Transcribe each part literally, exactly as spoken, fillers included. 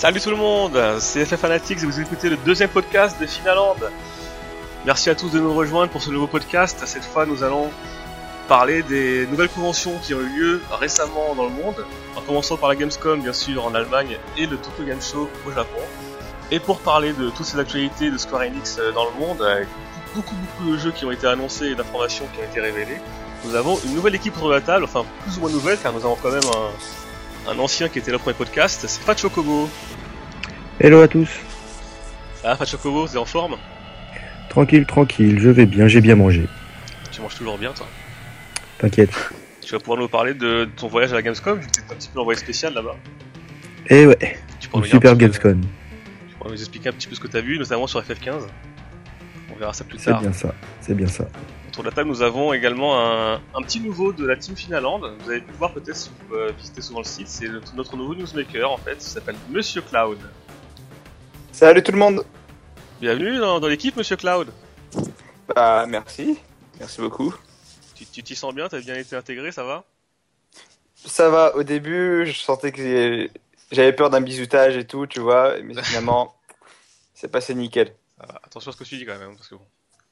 Salut tout le monde, c'est F F Fanatics et vous écoutez le deuxième podcast de Finaland. Merci à tous de nous rejoindre pour ce nouveau podcast. Cette fois, nous allons parler des nouvelles conventions qui ont eu lieu récemment dans le monde, en commençant par la Gamescom bien sûr en Allemagne et le Tokyo Game Show au Japon. Et pour parler de toutes ces actualités de Square Enix dans le monde, avec beaucoup beaucoup de jeux qui ont été annoncés et d'informations qui ont été révélées, nous avons une nouvelle équipe autour de la table, enfin plus ou moins nouvelle car nous avons quand même un, un ancien qui était là pour les podcasts, c'est Fat Chocobo. Hello à tous. Ah Fat Chocobo, t'es en forme? Tranquille, tranquille, je vais bien, j'ai bien mangé. Tu manges toujours bien toi? T'inquiète. Tu vas pouvoir nous parler de ton voyage à la Gamescom, vu que t'es un petit peu envoyé spécial là-bas. Eh ouais, une super Gamescom. Tu pourrais nous expliquer un petit peu ce que t'as vu, notamment sur F F quinze. On verra ça plus C'est tard. bien ça, c'est bien ça. Autour de la table, nous avons également un, un petit nouveau de la team Finaland. Vous avez pu le voir peut-être si vous euh, visitez souvent le site. C'est notre, notre nouveau newsmaker en fait, il s'appelle Monsieur Cloud. Salut tout le monde. Bienvenue dans, dans l'équipe Monsieur Cloud. Bah merci, merci beaucoup. Tu, tu t'y sens bien, t'as bien été intégré, ça va? Ça va, au début je sentais que j'avais peur d'un bisoutage et tout, tu vois, mais finalement c'est passé nickel. Ça va. Attention à ce que tu dis quand même, parce que bon.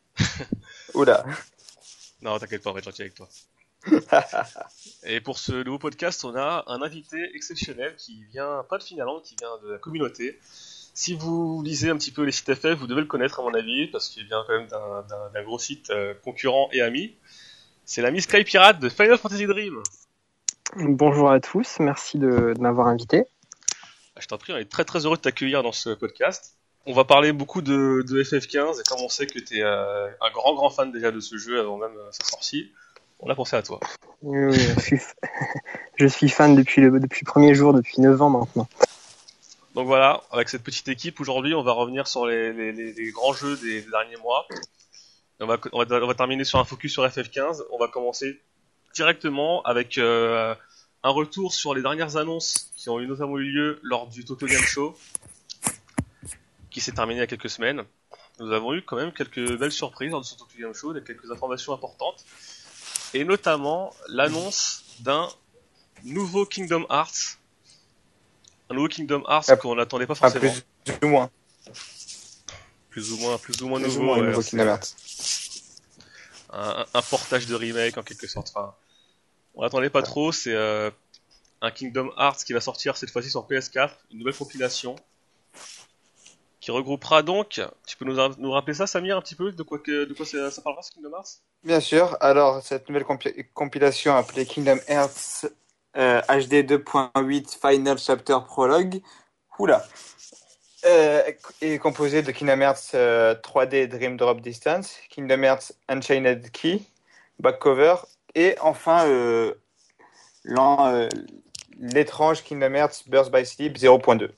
Oula. Non, t'inquiète pas, on va être gentil avec toi. Et pour ce nouveau podcast, on a un invité exceptionnel qui vient, pas de Finaland, qui vient de la communauté. Si vous lisez un petit peu les sites F F, vous devez le connaître à mon avis, parce qu'il vient quand même d'un, d'un, d'un gros site euh, concurrent et ami. C'est l'ami Sky Pirate de Final Fantasy Dream. Bonjour à tous, merci de, de m'avoir invité. Je t'en prie, on est très très heureux de t'accueillir dans ce podcast. On va parler beaucoup de, de F F quinze, et comme on sait que t'es euh, un grand grand fan déjà de ce jeu avant même euh, sa sortie, on a pensé à toi. Oui, oui, je, suis, je suis fan depuis le, depuis le premier jour, depuis neuf ans maintenant. Donc voilà, avec cette petite équipe, aujourd'hui on va revenir sur les, les, les, les grands jeux des, des derniers mois. On va, on, va, on va terminer sur un focus sur F F quinze. On va commencer directement avec euh, un retour sur les dernières annonces qui ont eu notamment eu lieu lors du Tokyo Game Show, qui s'est terminé il y a quelques semaines. Nous avons eu quand même quelques belles surprises lors de ce Tokyo Game Show, quelques informations importantes, et notamment l'annonce d'un nouveau Kingdom Hearts. Un nouveau Kingdom Hearts ah, qu'on n'attendait pas forcément. Ah, plus ou moins. Plus ou moins, plus ou moins plus nouveau. Ou moins ouais, nouveau Kingdom Hearts. Un, un portage de remake en quelque sorte. Enfin, on l'attendait pas trop. C'est euh, un Kingdom Hearts qui va sortir cette fois-ci sur P S quatre, une nouvelle compilation qui regroupera donc. Tu peux nous, nous rappeler ça, Samir, un petit peu de quoi que de quoi ça, ça parlera ce Kingdom Hearts? Bien sûr. Alors cette nouvelle compi- compilation appelée Kingdom Hearts euh, H D deux point huit Final Chapter Prologue. Oula. Euh, est composé de Kingdom Hearts euh, trois D Dream Drop Distance, Kingdom Hearts Unchained Key, Back Cover, et enfin euh, euh, l'étrange Kingdom Hearts Burst by Sleep zéro point deux.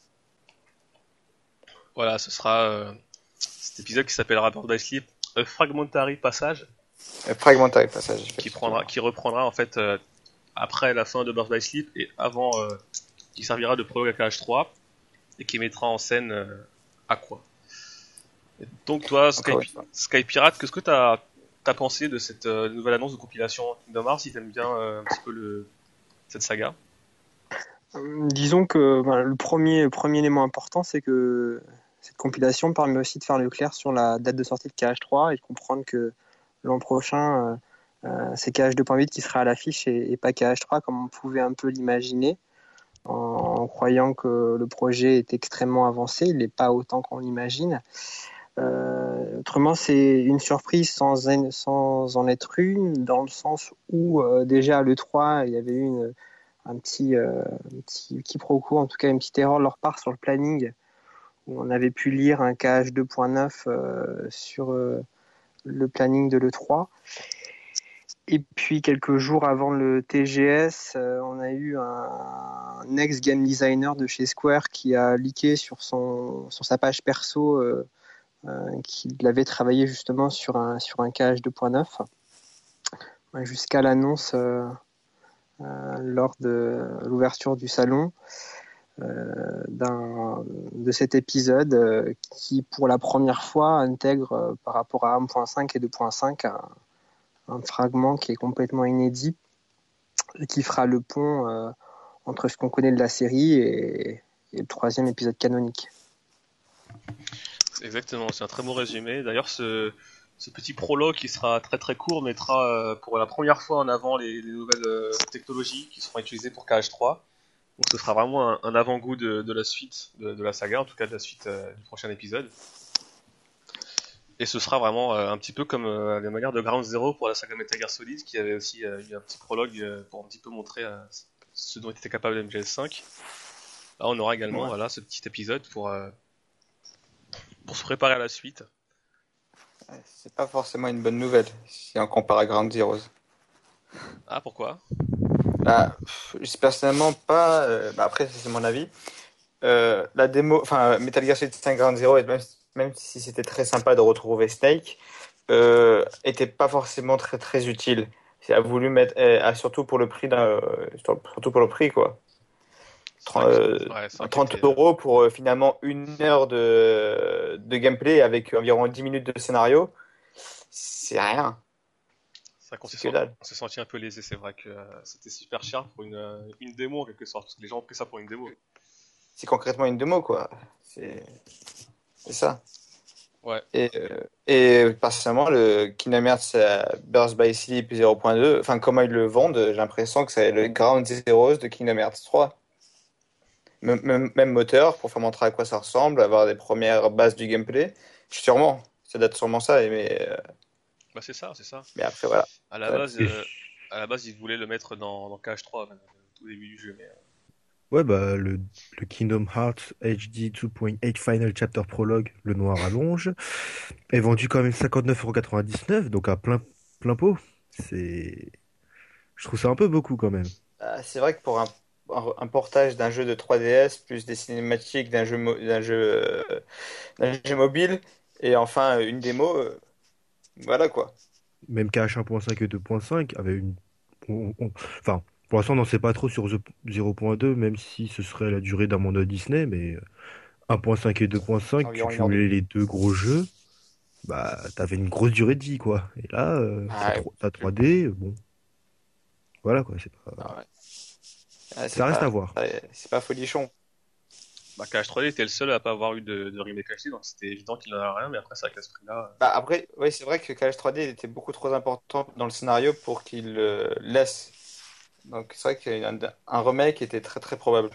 Voilà, ce sera euh, cet épisode qui s'appellera Burst by Sleep, A Fragmentary Passage. A Fragmentary Passage. Qui, prendra, qui reprendra en fait euh, après la fin de Burst by Sleep et avant, euh, qui servira de prologue à K H trois. Et qui mettra en scène euh, Aqua. Et donc toi, Sky, Sky Pirate, qu'est-ce que t'as as pensé de cette euh, nouvelle annonce de compilation Kingdom Hearts, si t'aimes bien euh, un petit peu le, cette saga? euh, Disons que ben, le premier, le premier élément important, c'est que cette compilation permet aussi de faire le clair sur la date de sortie de K H trois et de comprendre que l'an prochain, euh, euh, c'est K H deux point huit qui sera à l'affiche et, et pas K H trois comme on pouvait un peu l'imaginer. En croyant que le projet est extrêmement avancé, il n'est pas autant qu'on l'imagine. Euh, autrement, c'est une surprise sans, en, sans en être une, dans le sens où euh, déjà à l'E trois, il y avait eu une, un petit, euh, un petit quiproquo, en tout cas une petite erreur de leur part sur le planning, où on avait pu lire un K H deux point neuf euh, sur euh, le planning de l'E trois. Et puis quelques jours avant le T G S, euh, on a eu un, un ex-game designer de chez Square qui a leaké sur, son, sur sa page perso euh, euh, qu'il avait travaillé justement sur un, sur un K H deux point neuf jusqu'à l'annonce euh, euh, lors de l'ouverture du salon euh, d'un, de cet épisode euh, qui pour la première fois intègre euh, par rapport à un point cinq et deux point cinq un, un fragment qui est complètement inédit et qui fera le pont euh, entre ce qu'on connaît de la série et, et le troisième épisode canonique. Exactement, c'est un très bon résumé. D'ailleurs, ce, ce petit prologue qui sera très très court mettra euh, pour la première fois en avant les, les nouvelles euh, technologies qui seront utilisées pour K H trois. Donc ce sera vraiment un, un avant-goût de, de la suite de, de la saga, en tout cas de la suite euh, du prochain épisode. Et ce sera vraiment euh, un petit peu comme euh, la manière de Ground Zero pour la saga Metal Gear Solid, qui avait aussi euh, eu un petit prologue euh, pour un petit peu montrer euh, ce dont était capable M G S cinq. Là, on aura également ouais. voilà, ce petit épisode pour, euh, pour se préparer à la suite. C'est pas forcément une bonne nouvelle si on compare à Ground Zeroes. Ah, pourquoi ? Bah, je personnellement pas. Euh, bah après, c'est mon avis. Euh, la démo, enfin, Metal Gear Solid cinq Ground Zero, même, même si c'était très sympa de retrouver Snake, euh, était pas forcément très très utile. Il a voulu mettre, euh, surtout pour le prix d'un, euh, surtout pour le prix quoi. trente, euh, ouais, trente euros pour euh, finalement une heure de de gameplay avec environ dix minutes de scénario, c'est rien. C'est qu'on s'est senti, on s'est senti un peu lésé, c'est vrai que euh, c'était super cher pour une, euh, une démo en quelque sorte, parce que les gens ont pris ça pour une démo. C'est concrètement une démo quoi, c'est, c'est ça. Ouais. Et, euh, et personnellement, le Kingdom Hearts Birth by Sleep zéro point deux, enfin comment ils le vendent, j'ai l'impression que c'est le Ground Zeroes de Kingdom Hearts trois. Même, même, même moteur pour faire montrer à quoi ça ressemble, avoir des premières bases du gameplay. Sûrement, ça date sûrement ça, mais. Euh... Bah c'est ça, c'est ça. Mais après voilà. À la base, euh, à la base, ils voulaient le mettre dans, dans K H trois, même, au tout début du jeu, mais. Ouais, bah, le, le Kingdom Hearts H D deux point huit Final Chapter Prologue, le noir à longe, est vendu quand même cinquante-neuf euros quatre-vingt-dix-neuf, donc à plein, plein pot. C'est. Je trouve ça un peu beaucoup quand même. Ah, c'est vrai que pour un, un portage d'un jeu de trois D S, plus des cinématiques d'un jeu, mo- d'un jeu, euh, d'un jeu mobile, et enfin une démo, euh, voilà quoi. Même K H un point cinq et deux point cinq avait une. on- on- Enfin, pour l'instant, on n'en sait pas trop sur The zéro point deux, même si ce serait la durée d'un mandat Disney, mais un point cinq et deux point cinq, tu Environ une heure de- cumulais les deux gros jeux, bah, t'avais une grosse durée de vie, quoi. Et là, euh, Ah, t'as ouais. tro- t'as trois D, bon. Voilà, quoi, c'est pas. Ah, ouais. Ah, c'est Ça reste pas- à voir. C'est pas folichon. Bah, K H trois D était le seul à pas avoir eu de, de remake H D, donc c'était évident qu'il n'en avait rien, mais après, c'est avec ce prix-là. Bah après, oui, c'est vrai que K H trois D était beaucoup trop important dans le scénario pour qu'il euh, laisse. Donc c'est vrai qu'un un remake était très très probable.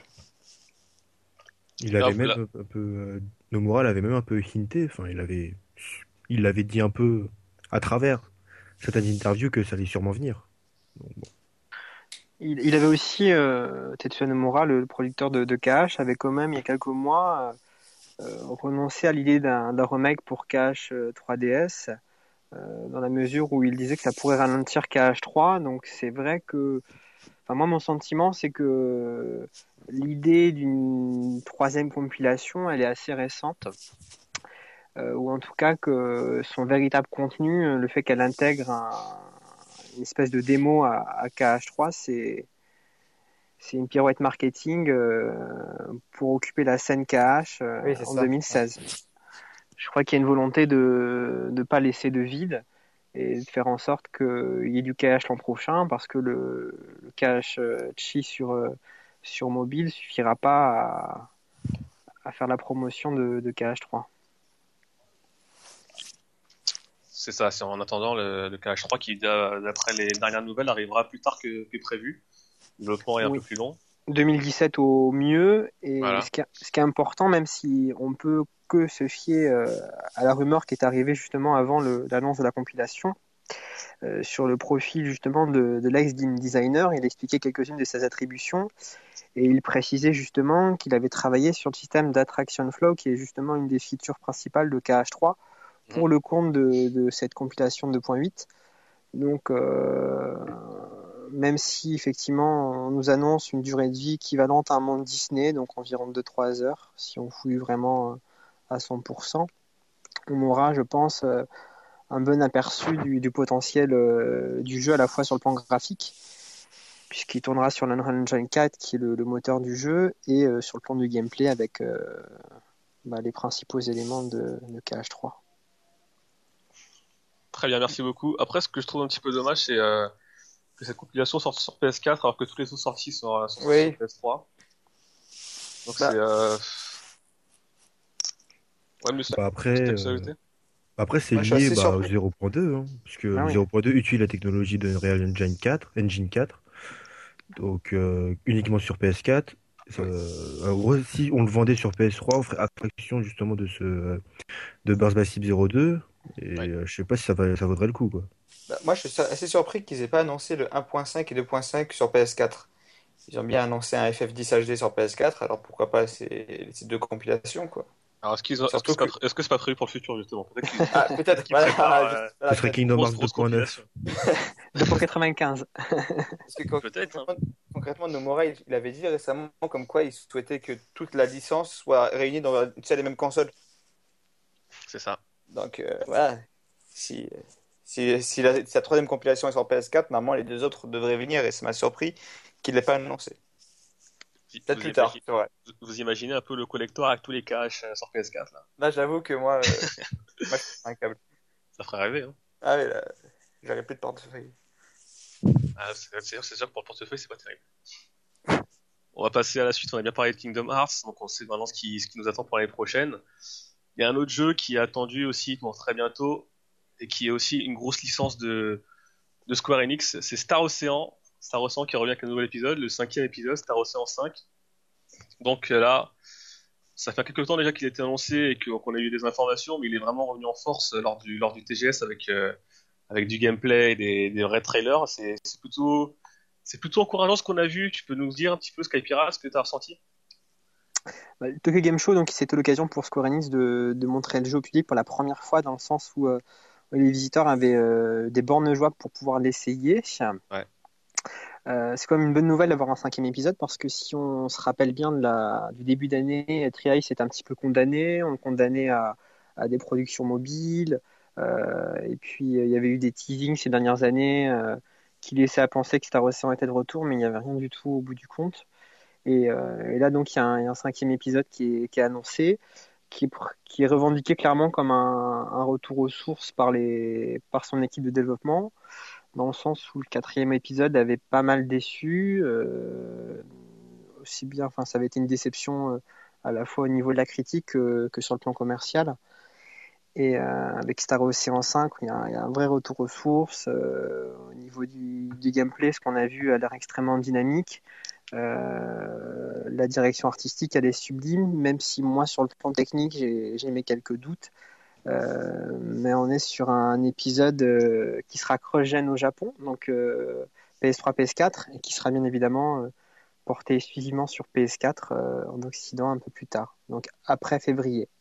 Il Là, avait vous même la- un peu. euh, Nomura l'avait même un peu hinté, enfin, il avait. Il l'avait dit un peu à travers certaines interviews que ça allait sûrement venir. Donc, bon. Il, il avait aussi, euh, Tetsuya Nomura, le, le producteur de, de K H, avait quand même, il y a quelques mois, euh, euh, renoncé à l'idée d'un, d'un remake pour K H euh, trois D S, euh, dans la mesure où il disait que ça pourrait ralentir K H trois. Donc c'est vrai que, enfin moi mon sentiment c'est que l'idée d'une troisième compilation, elle est assez récente, euh, ou en tout cas que son véritable contenu, le fait qu'elle intègre un, une espèce de démo à, à K H trois, c'est c'est une pirouette marketing euh, pour occuper la scène K H euh, Oui, c'est en ça. deux mille seize. Je crois qu'il y a une volonté de ne pas laisser de vide et de faire en sorte qu'il y ait du K H l'an prochain, parce que le, le K H euh, Chi sur, euh, sur mobile suffira pas à, à faire la promotion de, de K H trois. C'est ça, c'est en attendant le, le K H trois qui, d'a- d'après les dernières nouvelles, arrivera plus tard que, que prévu. Le développement est un Oui. peu plus long. deux mille dix-sept au mieux, et Voilà. ce, qui est, ce qui est important, même si on peut que se fier euh, à la rumeur qui est arrivée justement avant le, l'annonce de la compilation, euh, sur le profil justement de, de l'ex-game designer, il expliquait quelques-unes de ses attributions, et il précisait justement qu'il avait travaillé sur le système d'attraction flow, qui est justement une des features principales de K H trois, pour le compte de, de cette compilation deux point huit. Donc, euh, même si effectivement on nous annonce une durée de vie équivalente à un monde Disney, donc environ deux à trois heures, si on fouille vraiment à cent pour cent, on aura, je pense, un bon aperçu du, du potentiel euh, du jeu, à la fois sur le plan graphique, puisqu'il tournera sur l'Unreal Engine quatre, qui est le, le moteur du jeu, et euh, sur le plan du gameplay avec euh, bah, les principaux éléments de, de K H trois. Très bien, merci beaucoup. Après, ce que je trouve un petit peu dommage, c'est euh, que cette compilation sorte sur P S quatre alors que toutes les autres sorties sont, sont Oui. sur P S trois. Donc Bah. c'est. Euh... Ouais, mais Bah après, c'est euh, ajouté. après c'est Moi, je suis lié assez bah, au surpris. zéro point deux, hein, parce que Ah le oui. zéro point deux utilise la technologie de Unreal Engine quatre, Engine quatre, donc euh, uniquement sur P S quatre. Oui. Euh, en gros, si on le vendait sur P S trois, on ferait abstraction justement de ce euh, de Burst by Sleep zéro deux, et Ouais. euh, je sais pas si ça, va, ça vaudrait le coup, quoi. Bah, moi, je suis sur- assez surpris qu'ils aient pas annoncé le un point cinq et deux point cinq sur P S quatre. Ils ont bien annoncé un F F dix H D sur P S quatre, alors pourquoi pas ces, ces deux compilations, quoi. Alors est-ce qu'ils ont... est-ce que Surtout c'est pas... que. pré- est-ce que c'est pas prévu pour le futur justement? Peut-être qu'ils Ah, peut-être peut-être, qu'ils préparent voilà, juste- euh, voilà, Ce serait peut-être. une Kingdom grosse Hearts grosse deux point neuf. compilation. deux pour quatre-vingt-quinze. Parce que con- Peut-être, hein. concrètement, concrètement, Nomura, il, il avait dit récemment comme quoi il souhaitait que toute la licence soit réunie dans une seule et même console. C'est ça. Donc euh, voilà, si, si, si, la, si la troisième compilation est sur P S quatre, normalement les deux autres devraient venir et ça m'a surpris qu'il ne l'ait pas annoncé. Vous, Peut-être vous plus tard, imaginez... c'est vrai. vous imaginez un peu le collector avec tous les caches euh, sur P S quatre là. Là, j'avoue que moi, euh, moi je suis un câble. Ça ferait rêver, hein. Ah oui, là, j'aurais plus de portefeuille. Ah, c'est c'est- c'est sûr que pour le portefeuille, c'est pas terrible. On va passer à la suite. On a bien parlé de Kingdom Hearts, donc on sait maintenant ce qui, ce qui nous attend pour l'année prochaine. Il y a un autre jeu qui est attendu aussi pour très bientôt et qui est aussi une grosse licence de, de Square Enix. C'est Star Ocean. Star Ocean qui revient avec un nouvel épisode, le cinquième épisode, Star Ocean cinq. Donc euh, là, ça fait quelques temps déjà qu'il a été annoncé et que- qu'on a eu des informations, mais il est vraiment revenu en force lors du, lors du T G S avec, euh, avec du gameplay et des, des vrais trailers. C'est c'est plutôt, c'est plutôt encourageant ce qu'on a vu. Tu peux nous dire un petit peu, Skypira, ce que tu as ressenti? Bah, le Tokyo Game Show, donc, c'était l'occasion pour Square Enix de, de montrer le jeu au public pour la première fois, dans le sens où euh, les visiteurs avaient euh, des bornes jouables pour pouvoir l'essayer. Ouais. Euh, c'est quand même une bonne nouvelle d'avoir un cinquième épisode, parce que si on se rappelle bien de la, du début d'année, Tri-Ice était un petit peu condamné, on le condamnait à, à des productions mobiles, euh, et puis euh, il y avait eu des teasings ces dernières années euh, qui laissaient à penser que Star Ocean était de retour, mais il n'y avait rien du tout au bout du compte. Et, euh, et là, donc, il y, a un, il y a un cinquième épisode qui est, qui est annoncé, qui est, pr- qui est revendiqué clairement comme un, un retour aux sources par, les, par son équipe de développement, dans le sens où le quatrième épisode avait pas mal déçu, euh, aussi bien, enfin, ça avait été une déception euh, à la fois au niveau de la critique que, que sur le plan commercial. Et euh, avec Star Ocean cinq, il y, a un, il y a un vrai retour aux sources. Euh, au niveau du, du gameplay, ce qu'on a vu a l'air extrêmement dynamique. Euh, la direction artistique, elle est sublime, même si moi, sur le plan technique, j'ai, j'ai mes quelques doutes. Euh, mais on est sur un épisode euh, qui sera cross-gen au Japon, donc euh, P S trois, P S quatre, et qui sera bien évidemment euh, porté exclusivement sur P S quatre euh, en Occident un peu plus tard, donc après février.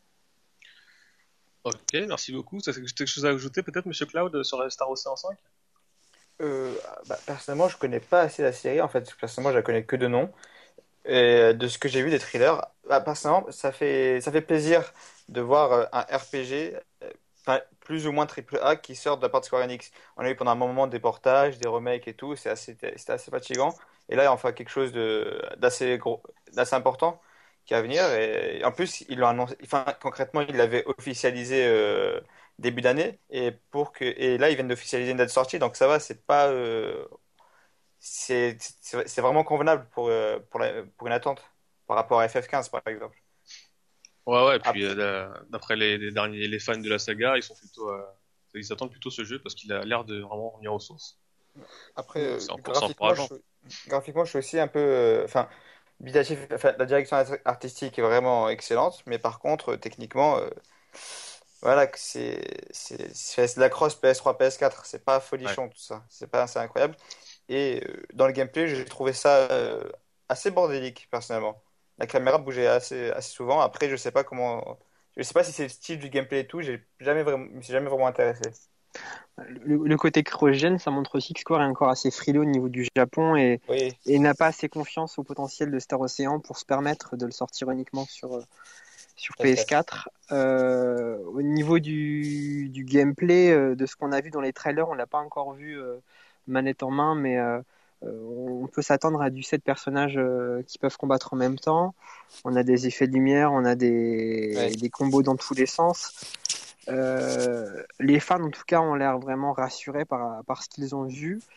Ok, merci beaucoup. Ça, c'est quelque chose à ajouter peut-être, Monsieur Cloud, sur Star Ocean cinq? Euh, bah, personnellement, je connais pas assez la série. En fait, personnellement, je la connais que de nom. Et de ce que j'ai vu des thrillers, bah, personnellement, ça fait, ça fait plaisir de voir euh, un R P G, euh, enfin, plus ou moins triple A, qui sort de la part de Square Enix. On a eu pendant un moment des portages, des remakes et tout, c'est assez, c'était assez fatigant. Et là, enfin, quelque chose de, d'assez gros, d'assez important qui est à venir. Et en plus, ils l'ont annoncé, enfin, concrètement, ils l'avaient officialisé euh, début d'année. Et, pour que, et là, ils viennent d'officialiser une date de sortie, donc ça va, c'est pas. euh, c'est c'est- c'est vraiment convenable pour, euh, pour, la- pour une attente par rapport à F F quinze par exemple. Ouais, ouais. Et puis Après, euh, là, d'après les, les derniers, les fans de la saga, ils sont plutôt, euh, ils attendent plutôt ce jeu parce qu'il a l'air de vraiment revenir aux sources. après Donc euh, c'est encore, c'est graphiquement, je, encourageant. suis- graphiquement, je suis aussi un peu. euh, Enfin, Bidatif, enfin, la direction artistique est vraiment excellente, mais par contre, euh, techniquement, euh, voilà, que c'est c'est c'est de la cross P S trois, P S quatre. C'est pas Ouais. folichon tout ça. C'est pas assez incroyable. Et euh, dans le gameplay, j'ai trouvé ça euh, assez bordélique, personnellement. La caméra bougeait assez, assez souvent. Après, je sais pas comment. Je sais pas si c'est le style du gameplay et tout. J'ai jamais vraiment, je me suis jamais vraiment intéressé. Le, le côté cryogène, ça montre aussi que Square est encore assez frileux au niveau du Japon et, Oui, et n'a pas assez confiance au potentiel de Star Ocean pour se permettre de le sortir uniquement sur, euh, sur P S quatre. P S quatre. Euh, au niveau du, du gameplay, euh, de ce qu'on a vu dans les trailers, on l'a pas encore vu euh, manette en main, mais euh, euh, on peut s'attendre à du sept personnages euh, qui peuvent combattre en même temps. On a des effets de lumière, on a des, Ouais. des combos dans tous les sens. Euh, les fans, en tout cas, ont l'air vraiment rassurés par, par ce qu'ils ont vu.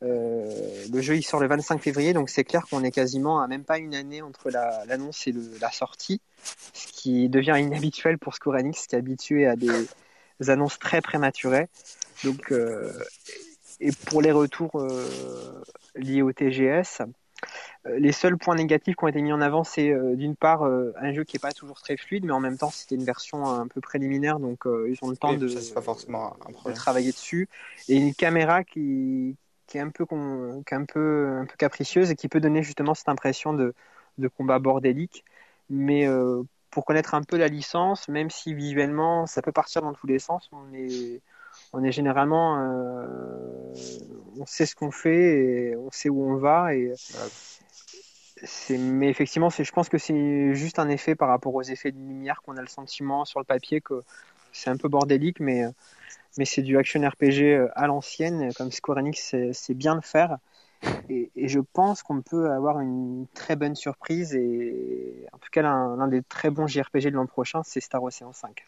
Euh, le jeu il sort le vingt-cinq février, donc c'est clair qu'on est quasiment à même pas une année entre la, l'annonce et le, la sortie, ce qui devient inhabituel pour Square Enix, qui est habitué à des annonces très prématurées. Donc, euh, et pour les retours euh, liés au T G S, euh, les seuls points négatifs qui ont été mis en avant, c'est euh, d'une part euh, un jeu qui est pas toujours très fluide, mais en même temps c'était une version un peu préliminaire, donc euh, ils ont le temps Oui, de, ça, c'est pas forcément un de problème. travailler dessus, et une caméra qui qui est un peu, con, qui est un peu, un peu capricieuse et qui peut donner justement cette impression de, de combat bordélique. Mais euh, pour connaître un peu la licence, même si visuellement ça peut partir dans tous les sens, on est, on est généralement, euh, on sait ce qu'on fait et on sait où on va. Et Voilà. c'est, mais effectivement, c'est, je pense que c'est juste un effet par rapport aux effets de lumière qu'on a le sentiment sur le papier que c'est un peu bordélique, mais mais c'est du action R P G à l'ancienne, comme Square Enix sait, sait bien le faire. Et, et je pense qu'on peut avoir une très bonne surprise. Et en tout cas, l'un, l'un des très bons J R P G de l'an prochain, c'est Star Ocean cinq.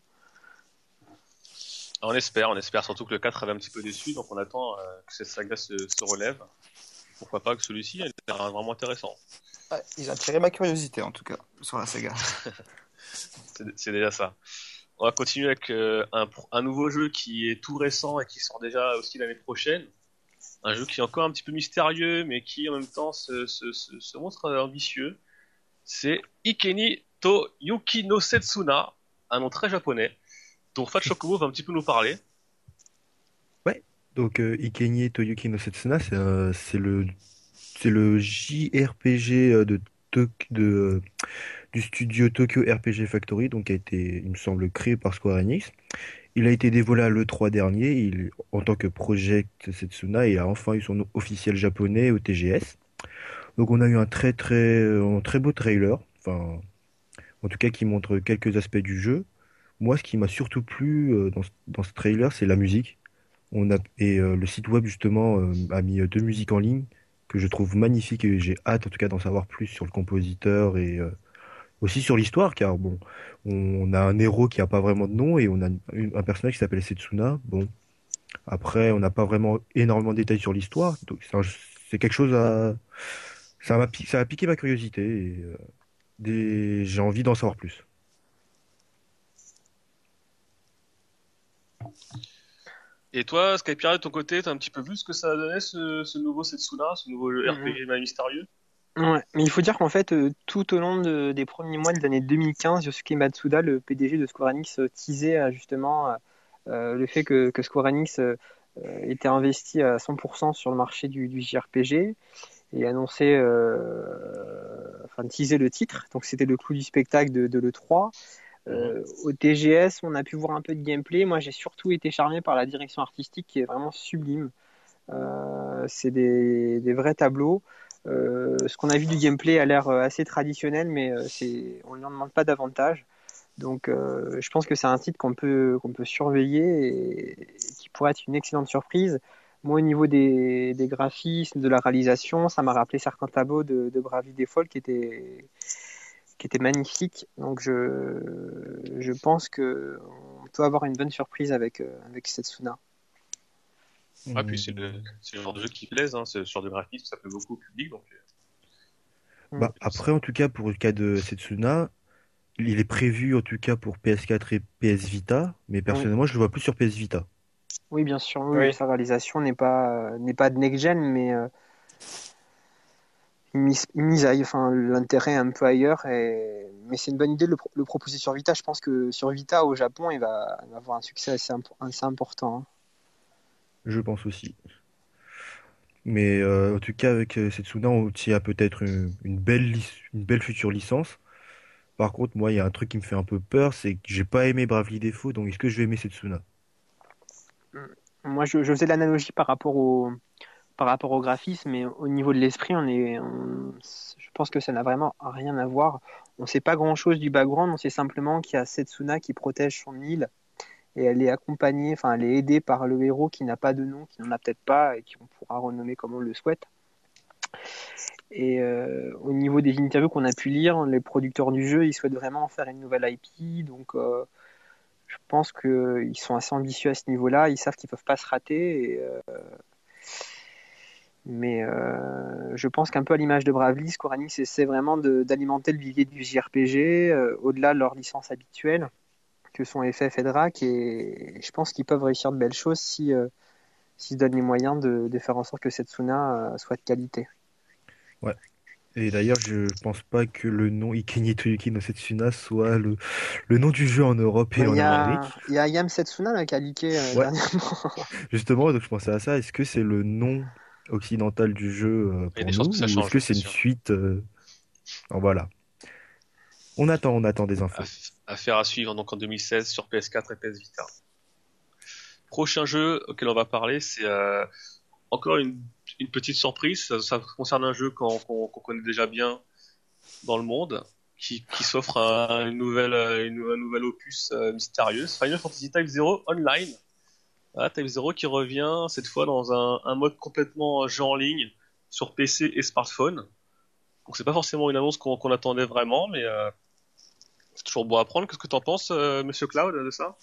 On espère, on espère surtout que le quatre avait un petit peu déçu, donc on attend euh, que cette saga se, se relève. Pourquoi pas que celui-ci ait l'air vraiment intéressant. Ouais, ils ont attiré ma curiosité en tout cas sur la saga. c'est, c'est déjà ça. On va continuer avec euh, un, un nouveau jeu qui est tout récent et qui sort déjà aussi l'année prochaine. Un jeu qui est encore un petit peu mystérieux, mais qui en même temps se, se, se, se montre ambitieux. C'est Ikeni to Yuki no Setsuna, un nom très japonais, dont Fat Chocobo va un petit peu nous parler. Ouais, donc euh, Ikeni Toyuki no Setsuna, c'est euh, c'est le, c'est le J R P G euh, de, Tok- de, euh, du studio Tokyo R P G Factory, donc qui a été, il me semble, créé par Square Enix. Il a été dévoilé à l'E trois dernier, il, en tant que Project Setsuna, et il a enfin eu son nom officiel japonais au T G S. Donc on a eu un très très, un très beau trailer, enfin, en tout cas qui montre quelques aspects du jeu. Moi, ce qui m'a surtout plu euh, dans, ce- dans ce trailer, c'est la musique. On a, et euh, le site web, justement, euh, a mis euh, deux musiques en ligne que je trouve magnifiques et j'ai hâte, en tout cas, d'en savoir plus sur le compositeur et euh, aussi sur l'histoire, car bon, on a un héros qui a pas vraiment de nom et on a une- un personnage qui s'appelle Setsuna. Bon, après, on n'a pas vraiment énormément de détails sur l'histoire, donc c'est un- c'est quelque chose à, ça m'a, pi- ça a piqué ma curiosité et euh, des- j'ai envie d'en savoir plus. Et toi, Skypira, de ton côté, t'as un petit peu vu ce que ça a donné, ce, ce nouveau Setsuna, ce nouveau R P G mystérieux? Ouais, mais il faut dire qu'en fait, euh, tout au long de- des premiers mois de l'année deux mille quinze, Yosuke Matsuda, le P D G de Square Enix, euh, teasait euh, justement euh, euh, le fait que, que Square Enix euh, euh, était investi à cent pour cent sur le marché du, du J R P G et annonçait, euh, enfin teasait le titre. Donc c'était le clou du spectacle de, de l'E trois. Euh, au T G S, on a pu voir un peu de gameplay. Moi, j'ai surtout été charmé par la direction artistique qui est vraiment sublime. Euh, c'est des, des vrais tableaux. Euh, ce qu'on a vu du gameplay a l'air assez traditionnel, mais euh, c'est, on ne lui en demande pas davantage. Donc, euh, je pense que c'est un titre qu'on peut, qu'on peut surveiller et, et qui pourrait être une excellente surprise. Moi, au niveau des, des graphismes, de la réalisation, ça m'a rappelé certains tableaux de, de Bravely Default qui étaient, qui étaient magnifiques. Donc, je, je pense que on peut avoir une bonne surprise avec, euh, avec Setsuna. Ah, puis c'est le, c'est le genre de jeu qui plaise, hein, c'est le genre de graphisme, ça plaît beaucoup au public, donc Bah, après, en tout cas, pour le cas de Setsuna, il est prévu en tout cas pour P S quatre et P S Vita, mais Oui. personnellement, je le vois plus sur P S Vita. Oui, bien sûr. Oui, Oui. sa réalisation n'est pas euh, n'est pas de next-gen, mais euh, il mise, il mise aille- enfin, l'intérêt est un peu ailleurs. Et... Mais c'est une bonne idée de le, pro- le proposer sur Vita. Je pense que sur Vita, au Japon, il va, il va avoir un succès assez, impo- assez important. Hein. Je pense aussi. Mais euh, en tout cas, avec euh, Setsuna, on tient peut-être une, une belle, lic- une belle future licence. Par contre, moi, il y a un truc qui me fait un peu peur, c'est que j'ai pas aimé Bravely Default, donc est-ce que je vais aimer Setsuna? Moi, je, je faisais l'analogie par rapport au par rapport au graphisme, mais au niveau de l'esprit, on est, on- je pense que ça n'a vraiment rien à voir. On ne sait pas grand-chose du background, on sait simplement qu'il y a Setsuna qui protège son île et elle est accompagnée, enfin elle est aidée par le héros qui n'a pas de nom, qui n'en a peut-être pas et qui on pourra renommer comme on le souhaite. Et euh, au niveau des interviews qu'on a pu lire, les producteurs du jeu, ils souhaitent vraiment en faire une nouvelle I P, donc euh, je pense qu'ils sont assez ambitieux à ce niveau-là, ils savent qu'ils peuvent pas se rater. Et, euh, Mais euh, je pense qu'un peu à l'image de Bravely, Square Enix essaie vraiment de, d'alimenter le vivier du J R P G euh, au-delà de leurs licences habituelles, que sont F F et Drac, et je pense qu'ils peuvent réussir de belles choses si, euh, s'ils se donnent les moyens de, de faire en sorte que Setsuna euh, soit de qualité. Ouais. Et d'ailleurs, je pense pas que le nom Ikeni Toyuki no Setsuna soit le, le nom du jeu en Europe et Il en y a, Amérique. il y a Ayam Setsuna là, qui a leaké euh, Ouais, dernièrement. justement, donc je pensais à ça. Est-ce que c'est le nom occidental du jeu euh, Il y a pour des chances nous que ça ou est-ce que change, c'est c'est une sûr. suite euh, alors, voilà. On attend, on attend des infos. Aff- Affaire à suivre donc en deux mille seize sur P S quatre et P S Vita. Prochain jeu auquel on va parler, c'est euh, encore une, une petite surprise. Ça, ça concerne un jeu qu'on qu'on- qu'on connaît déjà bien dans le monde, qui, qui s'offre un, une nouvelle, euh, une, un nouvel opus euh, mystérieuse. Final Fantasy Type Zero Online. Voilà, Type Zero qui revient cette fois dans un, un mode complètement jeu en ligne sur P C et smartphone. Donc c'est pas forcément une annonce qu'on qu'on attendait vraiment, mais euh, c'est toujours bon à prendre. Qu'est-ce que t'en penses, euh, Monsieur Cloud, de ça?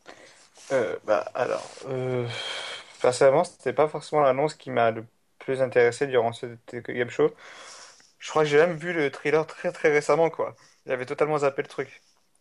Euh, bah, alors, euh, personnellement, c'était pas forcément l'annonce qui m'a le plus intéressé durant ce game show. Je crois que j'ai même vu le trailer très très récemment, quoi. J'avais totalement zappé le truc.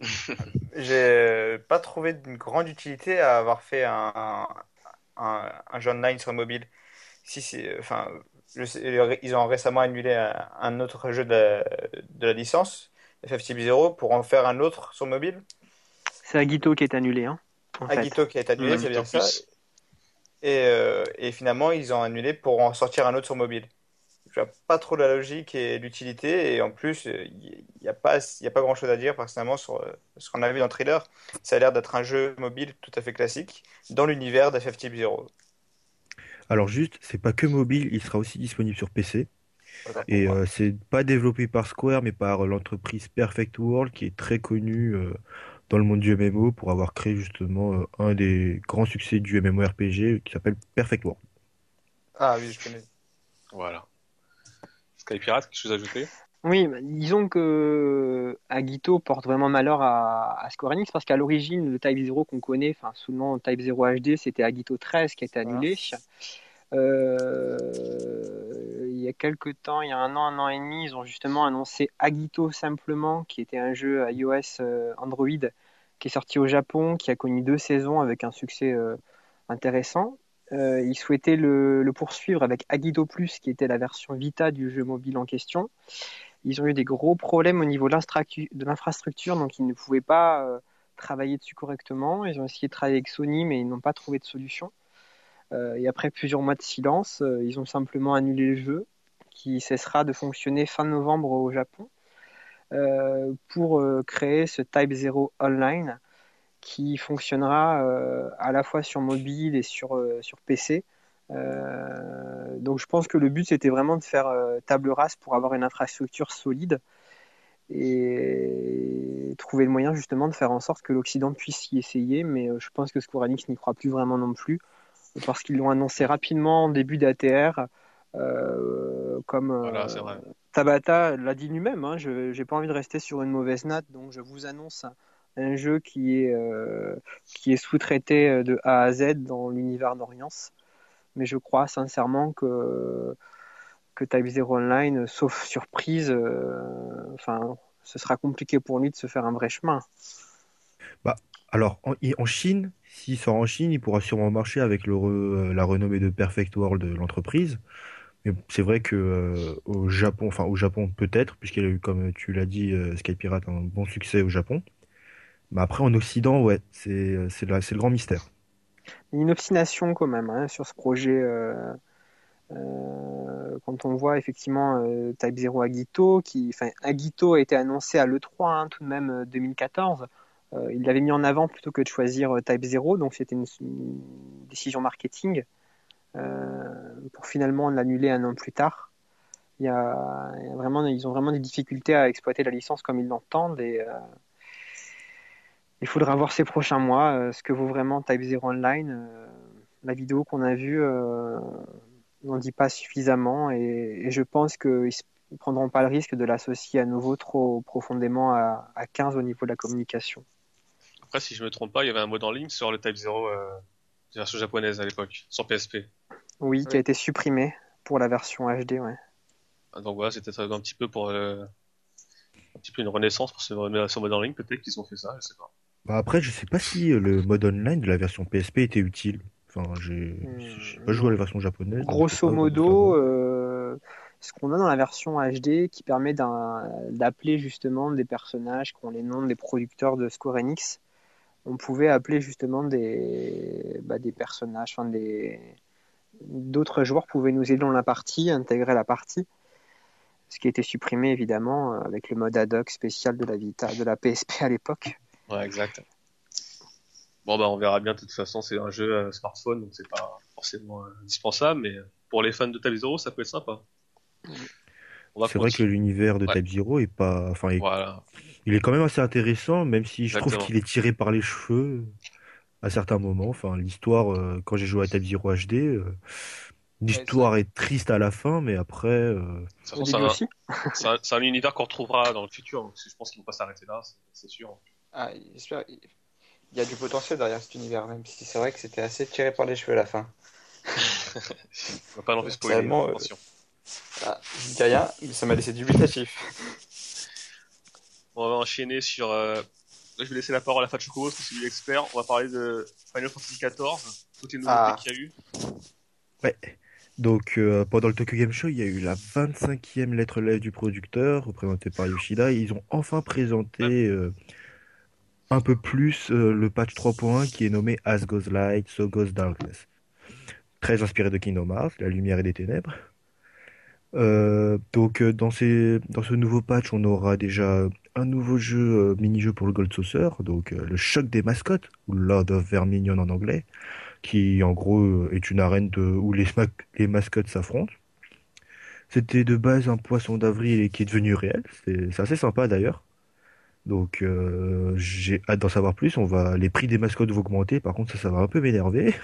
J'ai euh, pas trouvé d'une grande utilité à avoir fait un, un, un jeu online sur mobile. Si c'est, enfin, je sais- ils ont récemment annulé un, un autre jeu de la, de la licence, F F Type Zero, pour en faire un autre sur mobile. C'est Agito qui est annulé, hein, en fait. Agito qui a été annulé, c'est Magneto bien ça. Plus. Et, euh, et finalement, ils ont annulé pour en sortir un autre sur mobile. Je vois pas trop la logique et l'utilité. Et en plus, il n'y a pas, il y a pas grand-chose à dire personnellement sur euh, ce qu'on a vu dans le trailer. Ça a l'air d'être un jeu mobile tout à fait classique dans l'univers d'F F Type Zero. Alors juste, c'est pas que mobile, il sera aussi disponible sur P C. Autant pour Et moi. euh, c'est pas développé par Square, mais par euh, l'entreprise Perfect World, qui est très connue euh, dans le monde du M M O pour avoir créé justement euh, un des grands succès du MMORPG qui s'appelle Perfect World. Ah oui, je connais. Voilà. Sky Pirate, quelque chose à ajouter? Oui, bah, disons que Agito porte vraiment malheur à, à Square Enix parce qu'à l'origine, le Type Zero qu'on connaît, enfin sous le nom Type Zero H D, c'était Agito treize qui a été Voilà. annulé. Euh, il y a quelques temps, il y a un an, un an et demi, ils ont justement annoncé Agito simplement, qui était un jeu iOS euh, Android qui est sorti au Japon, qui a connu deux saisons avec un succès euh, intéressant. Euh, ils souhaitaient le, le poursuivre avec Agito Plus, qui était la version Vita du jeu mobile en question. Ils ont eu des gros problèmes au niveau de l'infrastructure, donc ils ne pouvaient pas euh, travailler dessus correctement. Ils ont essayé de travailler avec Sony, mais ils n'ont pas trouvé de solution. Euh, et après plusieurs mois de silence, euh, ils ont simplement annulé le jeu, qui cessera de fonctionner fin novembre au Japon, euh, pour euh, créer ce Type Zero Online, qui fonctionnera euh, à la fois sur mobile et sur, euh, sur P C. Euh, donc je pense que le but c'était vraiment de faire euh, table rase pour avoir une infrastructure solide et trouver le moyen justement de faire en sorte que l'Occident puisse y essayer, mais euh, je pense que Square Enix n'y croit plus vraiment non plus, parce qu'ils l'ont annoncé rapidement en début d'A T R, euh, comme Voilà, euh, c'est vrai. Tabata l'a dit lui-même, hein, je n'ai pas envie de rester sur une mauvaise note, donc je vous annonce un jeu qui est, euh, qui est sous-traité de A à Z dans l'univers d'Orience, mais je crois sincèrement que que Type Zero Online, sauf surprise, euh, enfin, ce sera compliqué pour lui de se faire un vrai chemin. Bah, alors, en, i- en Chine, s'il sort en Chine, il pourra sûrement marcher avec le re- euh, la renommée de Perfect World de l'entreprise. Mais c'est vrai que euh, au Japon, enfin au Japon peut-être, puisqu'il a eu, comme tu l'as dit, euh, Sky Pirate, un bon succès au Japon. Mais après, en Occident, ouais, c'est euh, c'est la- c'est le grand mystère. Une obstination quand même, hein, sur ce projet. Euh, euh, quand on voit effectivement euh, Type Zero Agito, qui, enfin, Agito a été annoncé à l'E trois, hein, tout de même euh, deux mille quatorze. Euh, il l'avait mis en avant plutôt que de choisir euh, Type Zero, donc c'était une, une décision marketing, euh, pour finalement l'annuler un an plus tard. Il y a, il y a vraiment, ils ont vraiment des difficultés à exploiter la licence comme ils l'entendent, et euh, il faudra voir ces prochains mois euh, ce que vaut vraiment Type Zero Online. Euh, la vidéo qu'on a vue euh, n'en dit pas suffisamment, et, et je pense qu'ils ne prendront pas le risque de l'associer à nouveau trop profondément à, à quinze au niveau de la communication. Après, si je me trompe pas, il y avait un mode en ligne sur le Type Zero, euh, version japonaise à l'époque, sur P S P. Oui, qui a Oui. été supprimé. pour la version H D, ouais. Donc voilà, c'était un petit peu pour euh, un petit peu une renaissance pour ce ce mode en ligne, peut-être qu'ils ont fait ça, je sais pas. Bah après, je sais pas si euh, le mode online de la version P S P était utile. Enfin, j'ai j'ai pas joué à la version japonaise, donc je peux Grosso pas vraiment modo, savoir. euh, ce qu'on a dans la version H D qui permet d'un- d'appeler justement des personnages qui ont les noms des producteurs de Square Enix, on pouvait appeler justement des, bah, des personnages, enfin des d'autres joueurs pouvaient nous aider dans la partie, intégrer la partie, ce qui a été supprimé évidemment euh, avec le mode ad hoc spécial de la Vita, de la P S P à l'époque. Ouais, exact. Bon bah on verra bien, de toute façon c'est un jeu euh, smartphone, donc c'est pas forcément euh, indispensable, mais pour les fans de Type Zero, ça peut être sympa. On va C'est vrai que continuer. l'univers de Ouais, Type Zero est pas, enfin, est- voilà, il est quand même assez intéressant, même si je trouve exactement. qu'il est tiré par les cheveux à certains moments. Enfin, l'histoire, euh, quand j'ai joué à Type Zero H D, euh, Ouais, c'est l'histoire est triste à la fin, mais après, euh, De toute façon, Au c'est début un, aussi. c'est un, c'est un univers qu'on retrouvera dans le futur, donc je pense qu'ils vont pas s'arrêter là, c'est c'est sûr. Ah, j'espère. Il y a du potentiel derrière cet univers, même si c'est vrai que c'était assez tiré par les cheveux à la fin. On va pas non plus spoiler, hein, Personnellement, euh, attention. ah, je dis rien, mais ça m'a laissé dubitatif. On va enchaîner sur... Euh... Là, je vais laisser la parole à Fat Chocobo, parce que c'est lui l'expert. On va parler de Final Fantasy quatorze, toutes les nouveautés Ah, qu'il y a eu. ouais. Donc, euh, pendant le Tokyo Game Show, il y a eu la vingt-cinquième lettre live du producteur, représentée par Yoshida, et ils ont enfin Ouais. présenté euh, un peu plus euh, le patch trois point un qui est nommé As Goes Light, So Goes Darkness. Très inspiré de Kingdom Hearts, la lumière et des ténèbres. Euh, donc, euh, dans ces, dans ce nouveau patch, on aura déjà un nouveau jeu, euh, mini-jeu pour le Gold Saucer, donc euh, le choc des mascottes, ou Lord of Verminion en anglais, qui en gros euh, est une arène de, où les, sma- les mascottes s'affrontent. C'était de base un poisson d'avril et qui est devenu réel. C'est c'est assez sympa d'ailleurs. Donc euh, j'ai hâte d'en savoir plus. On va, les prix des mascottes vont augmenter. Par contre, ça, ça va un peu m'énerver.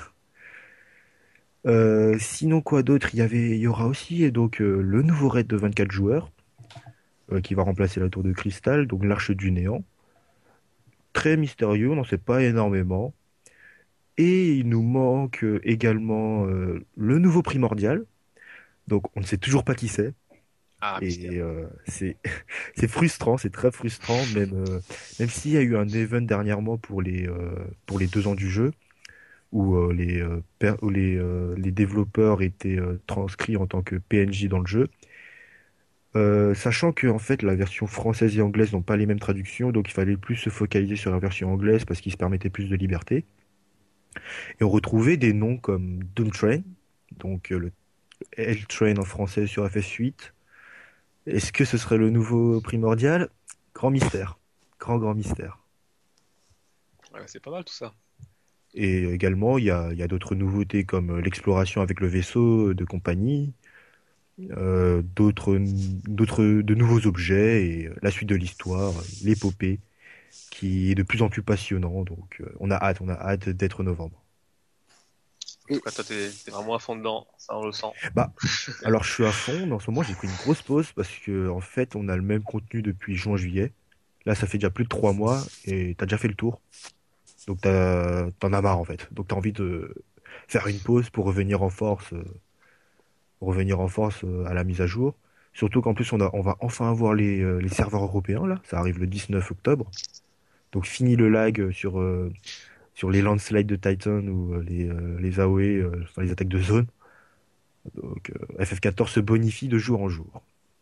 Euh, sinon, quoi d'autre? Il y avait, il y aura aussi donc euh, le nouveau raid de vingt-quatre joueurs euh, qui va remplacer la tour de cristal, donc l'arche du néant. Très mystérieux, on n'en sait pas énormément. Et il nous manque euh, également euh, le nouveau primordial. Donc on ne sait toujours pas qui c'est. Ah, mystère. Et euh, c'est c'est frustrant, c'est très frustrant, même euh, même s'il y a eu un event dernièrement pour les euh, pour les deux ans du jeu où euh, les euh, per- où les euh, les développeurs étaient euh, transcrits en tant que P N J dans le jeu. Euh, sachant que en fait la version française et anglaise n'ont pas les mêmes traductions, donc il fallait plus se focaliser sur la version anglaise parce qu'il se permettait plus de liberté. Et on retrouvait des noms comme Doom Train, donc euh, le L Train en français sur F S huit. Est-ce que ce serait le nouveau primordial? Grand mystère. Grand, grand mystère. Ouais, c'est pas mal tout ça. Et également, il y a, il y a d'autres nouveautés comme euh, l'exploration avec le vaisseau de compagnie, euh, d'autres, d'autres, de nouveaux objets et euh, la suite de l'histoire, euh, l'épopée, qui est de plus en plus passionnant. Donc, euh, on a hâte, on a hâte d'être novembre. En tout cas, toi, t'es t'es vraiment à fond dedans, ça on le sent. Bah, alors je suis à fond, mais en ce moment j'ai pris une grosse pause parce que en fait on a le même contenu depuis juin-juillet. Là ça fait déjà plus de trois mois et t'as déjà fait le tour. Donc t'as, t'en as marre en fait. Donc t'as envie de faire une pause pour revenir en force, euh, revenir en force euh, à la mise à jour. Surtout qu'en plus on a, on va enfin avoir les, euh, les serveurs européens là. Ça arrive le dix-neuf octobre. Donc fini le lag sur euh, sur les landslides de Titan ou euh, les euh, les A O E, euh, enfin, les attaques de zone. Donc euh, F F quatorze se bonifie de jour en jour.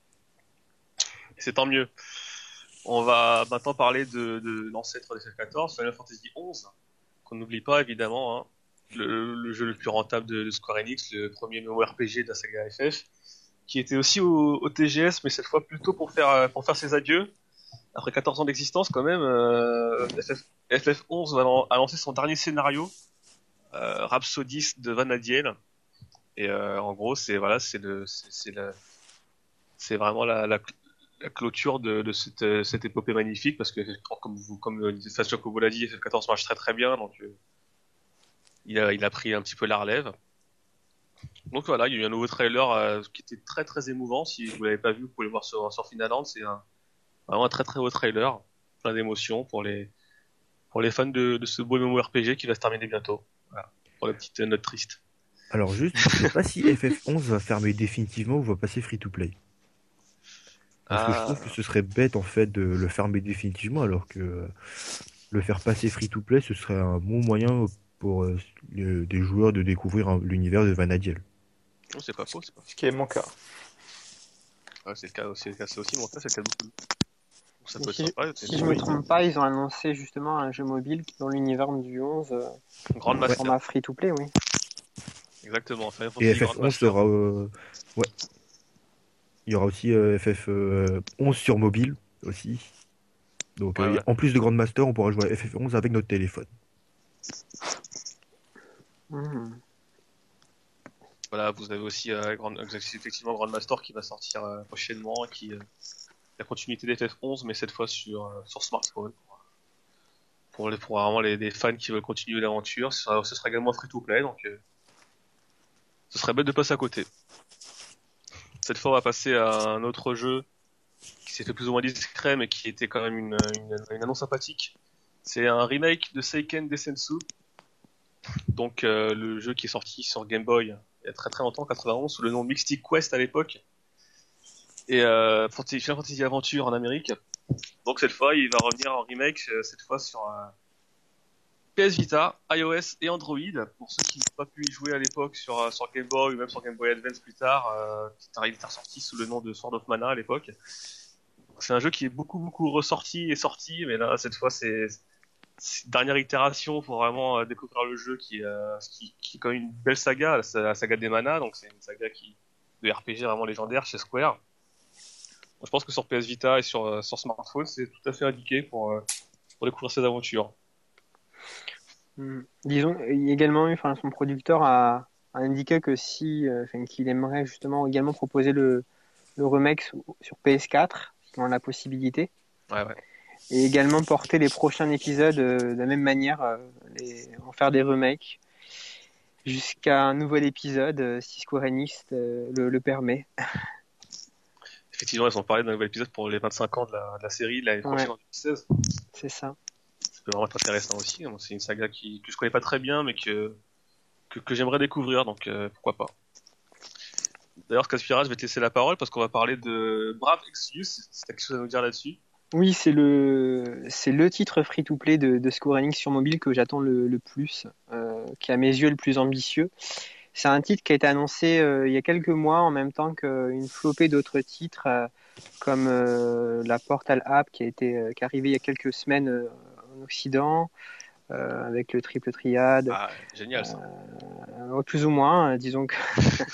Et c'est tant mieux. On va maintenant parler de, de l'ancêtre des F F quatorze, Final Fantasy onze, qu'on n'oublie pas évidemment, hein. Le, le jeu le plus rentable de, de Square Enix, le premier MMORPG de la saga F F, qui était aussi au, au T G S, mais cette fois plutôt pour faire, pour faire ses adieux. Après quatorze ans d'existence, quand même, euh, F F, F F onze va lan- a lancé son dernier scénario, euh, Rhapsodis de Vanadiel. Et euh, en gros, c'est voilà, c'est le, c'est, c'est la- c'est vraiment la, la, la clôture de, de cette, euh, cette épopée magnifique, parce que comme vous, comme euh, Sasha Kobo l'a dit, F F quatorze marche très très bien, donc euh, il a, il a pris un petit peu la relève. Donc voilà, il y a eu un nouveau trailer euh, qui était très très émouvant. Si vous l'avez pas vu, vous pouvez le voir sur, sur Finaland. C'est un, vraiment un très très beau trailer, plein d'émotions pour les pour les fans de, de ce beau MMORPG qui va se terminer bientôt. Voilà, pour la petite note triste. Alors juste, je sais pas si F F onze va fermer définitivement ou va passer free-to-play. Parce que je Ah, trouve que ce serait bête en fait de le fermer définitivement alors que euh, le faire passer free-to-play, ce serait un bon moyen pour euh, le- des joueurs de découvrir un- l'univers de Vanadiel. non, c'est pas faux, c'est pas faux. Ce qui est mon cas. Ouais, c'est le cas, c'est le cas, c'est aussi mon cas, c'est le cas de beaucoup. Donc, ça Et peut être si, sympa. si c'est- je me oui, trompe pas, ils ont annoncé justement un jeu mobile qui, dans l'univers du onze, euh, Grande Ouais. Master, format free-to-play, oui. exactement. Final Et Fantasy Grand F F onze Master. sera... euh, Ouais, il y aura aussi euh, F F onze sur mobile aussi. Donc Ouais, euh, y a- ouais. en plus de Grandmaster, on pourra jouer à F F onze avec notre téléphone. Mhm. Voilà, vous avez aussi euh, Grand- effectivement Grand Master qui va sortir euh, prochainement, qui euh, la continuité des F F onze, mais cette fois sur euh, sur smartphone. Pour les pour vraiment les, les fans qui veulent continuer l'aventure, ce sera, ce sera également free to play, donc euh, ce serait bête de passer à côté. Cette fois, on va passer à un autre jeu qui s'est fait plus ou moins discret, mais qui était quand même une, une, une annonce sympathique. C'est un remake de Seiken Densetsu, donc euh, le jeu qui est sorti sur Game Boy il y a très très longtemps, quatre-vingt-onze, sous le nom Mystic Quest à l'époque, et euh, Fantasy- Final Fantasy Adventure en Amérique. Donc cette fois, il va revenir en remake, euh, cette fois sur euh, P S Vita, iOS et Android. Pour ceux qui n'ont pas pu y jouer à l'époque sur, euh, sur Game Boy ou même sur Game Boy Advance plus tard, euh, il était ressorti sous le nom de Sword of Mana à l'époque. C'est un jeu qui est beaucoup beaucoup ressorti et sorti, mais là cette fois c'est c'est une dernière itération pour vraiment euh, découvrir le jeu qui, euh, qui, qui est quand même une belle saga, la, la saga des Mana, donc c'est une saga qui de R P G vraiment légendaire chez Square. Donc, je pense que sur P S Vita et sur, euh, sur smartphone, c'est tout à fait indiqué pour, euh, pour découvrir ces aventures. Mhm. Disons, il y a également eu, enfin, son producteur a, a indiqué que si, euh, enfin, qu'il aimerait justement également proposer le, le remake sur, sur P S quatre, si on a la possibilité, Ouais, ouais. et également porter les prochains épisodes euh, de la même manière, euh, les, en faire des remakes jusqu'à un nouvel épisode euh, si Square Enix euh, le, le permet. Effectivement, ils ont parlé d'un nouvel épisode pour les vingt-cinq ans de la, de la série l'année prochaine Ouais. en deux mille seize. C'est ça. Ça peut vraiment être intéressant aussi. Donc, c'est une saga qui, que je connais pas très bien, mais que, que, que j'aimerais découvrir, donc euh, pourquoi pas. D'ailleurs, Caspira, je vais te laisser la parole parce qu'on va parler de Brave Exvius. Si t'as quelque chose à nous dire là-dessus. Oui, c'est le c'est le titre free-to-play de, de Square Enix sur mobile que j'attends le, le plus, euh, qui est à mes yeux le plus ambitieux. C'est un titre qui a été annoncé euh, il y a quelques mois en même temps qu'une flopée d'autres titres euh, comme euh, la Portal App qui a été euh, qui est arrivée il y a quelques semaines euh, en Occident euh, avec le triple triade, Ah, génial ça. euh, plus ou moins, euh, disons que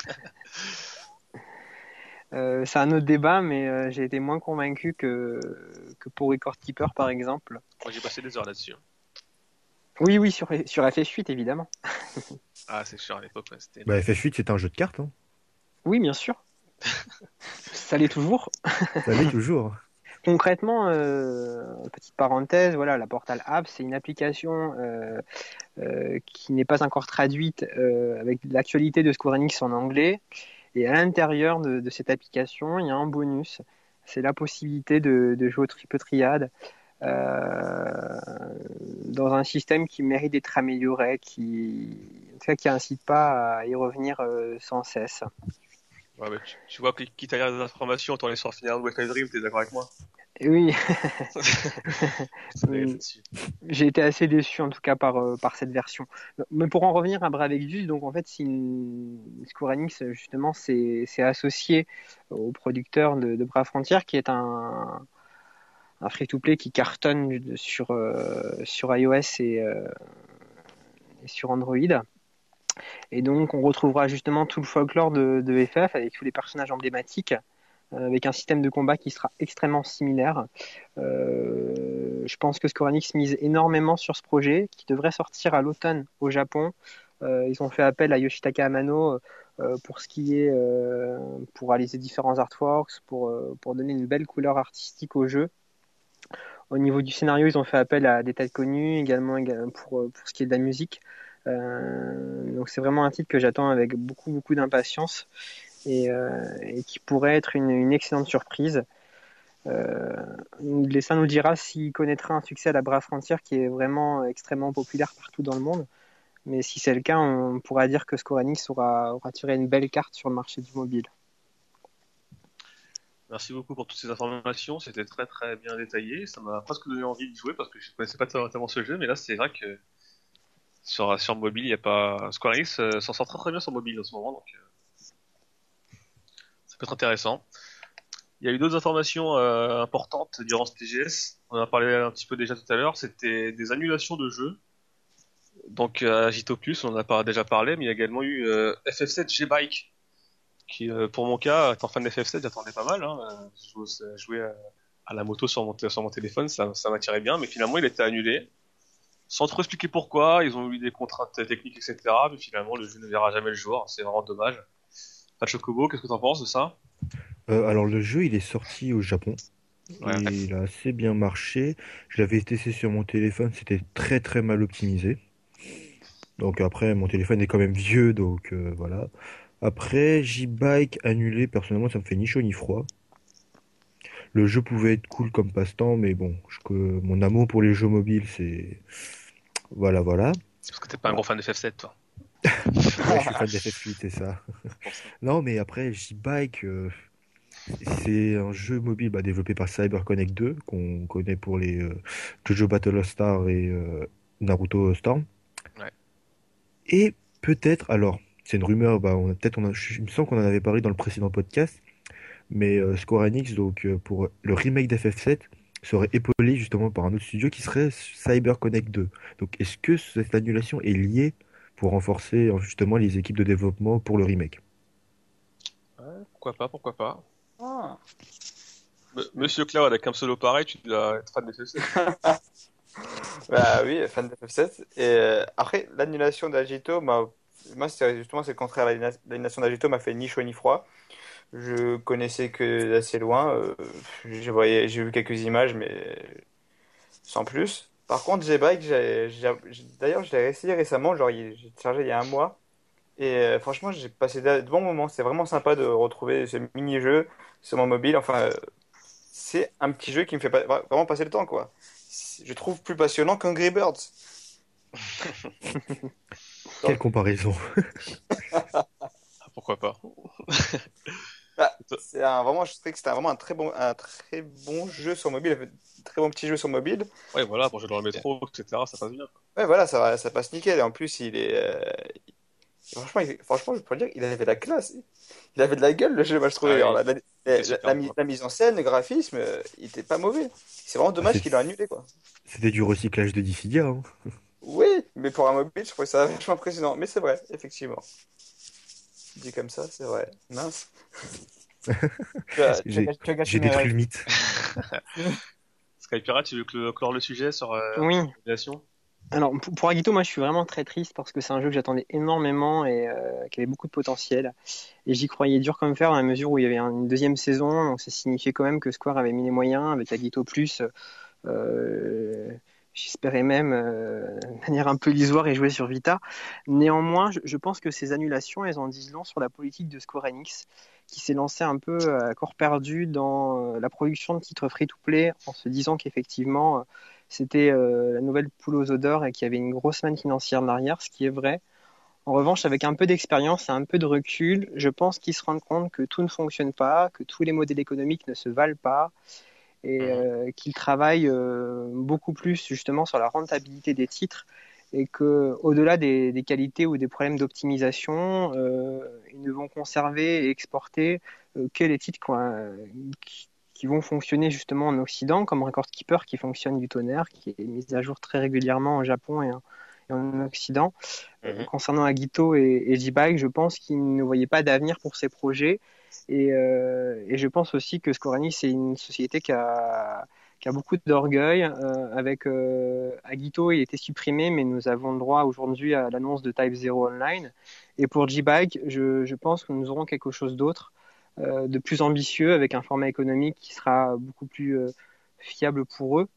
Euh, c'est un autre débat, mais euh, j'ai été moins convaincu que, que pour Record Keeper, par exemple. Moi, j'ai passé des heures là-dessus. Oui, oui, sur, sur F F huit, évidemment. Ah, c'est sûr, à l'époque, ouais, c'était Bah, énorme. F F huit, c'est un jeu de cartes, hein. Oui, bien sûr. Ça l'est toujours. Ça l'est toujours. Concrètement, euh, petite parenthèse, voilà, la Portal App, c'est une application euh, euh, qui n'est pas encore traduite euh, avec l'actualité de Square Enix en anglais. Et à l'intérieur de, de cette application, il y a un bonus. C'est la possibilité de, de jouer au triple triade. Euh, dans un système qui mérite d'être amélioré, qui, en tout cas, qui incite pas à y revenir euh, sans cesse. Ouais, mais tu, tu vois, quitte à lire des informations, autant aller sur Final Wi-Fi Dream, t'es d'accord avec moi? Et oui, Ça mérite là-dessus. j'ai été assez déçu en tout cas par, euh, par cette version. Mais pour en revenir à Brave Exvius, donc en fait, si une... Square Enix justement s'est associé au producteur de, de Brave Frontier, qui est un, un free-to-play qui cartonne sur, euh, sur iOS et, euh, et sur Android. Et donc, on retrouvera justement tout le folklore de, de F F avec tous les personnages emblématiques, euh, avec un système de combat qui sera extrêmement similaire. Euh, je pense que Square Enix mise énormément sur ce projet, qui devrait sortir à l'automne au Japon. Euh, ils ont fait appel à Yoshitaka Amano euh, pour ce qui est euh, pour réaliser différents artworks, pour, euh, pour donner une belle couleur artistique au jeu. Au niveau du scénario, ils ont fait appel à des têtes connues, également pour, pour ce qui est de la musique. Euh, donc c'est vraiment un titre que j'attends avec beaucoup beaucoup d'impatience et, euh, et qui pourrait être une, une excellente surprise. Euh, ça nous dira s'il connaîtra un succès à la Brave Frontier qui est vraiment extrêmement populaire partout dans le monde. Mais si c'est le cas, on pourra dire que Square Enix aura, aura tiré une belle carte sur le marché du mobile. Merci beaucoup pour toutes ces informations, c'était très très bien détaillé, ça m'a presque donné envie de jouer parce que je connaissais pas tellement ce jeu, mais là c'est vrai que sur, sur mobile, il y a pas... Square Enix euh, s'en sort très très bien sur mobile en ce moment, donc euh, ça peut être intéressant. Il y a eu d'autres informations euh, importantes durant ce T G S, on en a parlé un petit peu déjà tout à l'heure, c'était des annulations de jeux. Donc euh, à Agito Plus, on en a pas déjà parlé, mais il y a également eu euh, F F sept G-Bike, qui euh, pour mon cas, étant fan de F F sept, j'attendais pas mal. Hein. Je jouais à, à la moto sur mon, t- sur mon téléphone, ça, ça m'attirait bien, mais finalement il a été annulé. Sans trop expliquer pourquoi, ils ont eu des contraintes techniques, et cetera. Mais finalement le jeu ne verra jamais le jour, c'est vraiment dommage. Pas de Chocobo, qu'est-ce que t'en penses de ça? Euh, alors le jeu, il est sorti au Japon Ouais. et il a assez bien marché. Je l'avais testé sur mon téléphone, c'était très très mal optimisé. Donc après, mon téléphone est quand même vieux, donc euh, voilà. Après, J-Bike annulé, personnellement, ça me fait ni chaud ni froid. Le jeu pouvait être cool comme passe-temps, mais bon, je, que mon amour pour les jeux mobiles, c'est... Voilà, voilà. Parce que t'es pas un gros fan de F F sept, toi. Ouais, je suis fan d'F F huit, c'est ça. Pour ça. Non, mais après, J-Bike, euh, c'est un jeu mobile bah, développé par CyberConnect deux, qu'on connaît pour les euh, JoJo Battle of Star et euh, Naruto Storm. Ouais. Et peut-être, alors, c'est une rumeur, bah, on a, peut-être, on a, je- il me semble qu'on en avait parlé dans le précédent podcast, mais euh, Square Enix, donc, euh, pour le remake d'F F sept, serait épaulé justement par un autre studio qui serait CyberConnect deux. Donc, est-ce que cette annulation est liée pour renforcer euh, justement les équipes de développement pour le remake? Ouais, pourquoi pas, pourquoi pas. Ah. M- Monsieur Cloud, avec un pseudo pareil, tu dois être fan de F F sept. Bah oui, fan de F F sept. Et euh, après, l'annulation d'Agito, m'a... moi, c'est justement c'est le contraire. L'annula- L'annulation d'Agito m'a fait ni chaud ni froid. Je connaissais que d'assez loin. euh, j'ai voyé, j'ai vu quelques images, mais sans plus. Par contre, G-Bike, j'ai, j'ai- j'ai- d'ailleurs, je l'ai essayé récemment. Genre, il- j'ai chargé il y a un mois. Et euh, franchement, j'ai passé de, de bons moments. C'est vraiment sympa de retrouver ce mini-jeu sur mon mobile. Enfin, euh, c'est un petit jeu qui me fait pas- vraiment passer le temps, quoi. Je trouve plus passionnant qu'Angry Birds. Quelle comparaison! Ah, pourquoi pas. Bah, Et toi- c'est un, vraiment, je trouvais que c'était vraiment un très bon, un très bon jeu sur mobile, un très bon petit jeu sur mobile. Ouais, voilà, pour jouer dans le métro, et cetera, ça passe bien. Ouais, voilà, ça, va- ça passe nickel. Et en plus, il est, euh, franchement, il, franchement, je peux dire qu'il avait de la classe. Il avait de la gueule, le jeu, moi, je trouvais. Ah Alors, oui, la, la, c'est la- super la bien. mi- la mise en scène, le graphisme, euh, il était pas mauvais. C'est vraiment Ah, dommage c'est- qu'il l'ait annulé, quoi. C'était du recyclage de Dissidia, hein. Oui, mais pour un mobile, je trouvais ça vachement impressionnant. Mais c'est vrai, effectivement. Dit comme ça, c'est vrai. Mince. Tu as, tu as J'ai gâché tu as gâché j'ai mes détruit rêves. le mythe. Skypira, tu veux clo- clore le sujet sur euh, Oui. l'annulation? Alors pour, pour Agito, moi je suis vraiment très triste parce que c'est un jeu que j'attendais énormément et euh, qui avait beaucoup de potentiel. Et j'y croyais dur comme fer dans la mesure où il y avait une deuxième saison, donc ça signifiait quand même que Square avait mis les moyens avec Agito Plus. Euh, J'espérais même euh, de manière un peu illusoire et jouer sur Vita. Néanmoins, je, je pense que ces annulations, elles en disent long sur la politique de Square Enix, qui s'est lancé un peu à corps perdu dans euh, la production de titres free-to-play, en se disant qu'effectivement, euh, c'était euh, la nouvelle poule aux œufs d'or et qu'il y avait une grosse manne financière derrière, ce qui est vrai. En revanche, avec un peu d'expérience et un peu de recul, je pense qu'ils se rendent compte que tout ne fonctionne pas, que tous les modèles économiques ne se valent pas, et Mhm. euh, qu'ils travaillent euh, beaucoup plus justement sur la rentabilité des titres et que au-delà des, des qualités ou des problèmes d'optimisation, euh, ils ne vont conserver et exporter euh, que les titres quoi, qui, qui vont fonctionner justement en Occident, comme Record Keeper qui fonctionne du tonnerre, qui est mis à jour très régulièrement au Japon et, en- et en Occident. Euh, Mhm. concernant Agito et, et J-Bike, je pense qu'ils ne voyaient pas d'avenir pour ces projets. Et, euh, et je pense aussi que Square Enix, c'est une société qui a, qui a beaucoup d'orgueil. Euh, avec euh, Agito, il était supprimé, mais nous avons le droit aujourd'hui à l'annonce de Type Zero Online. Et pour J-Bike, je, je pense que nous aurons quelque chose d'autre, euh, de plus ambitieux, avec un format économique qui sera beaucoup plus euh, fiable pour eux.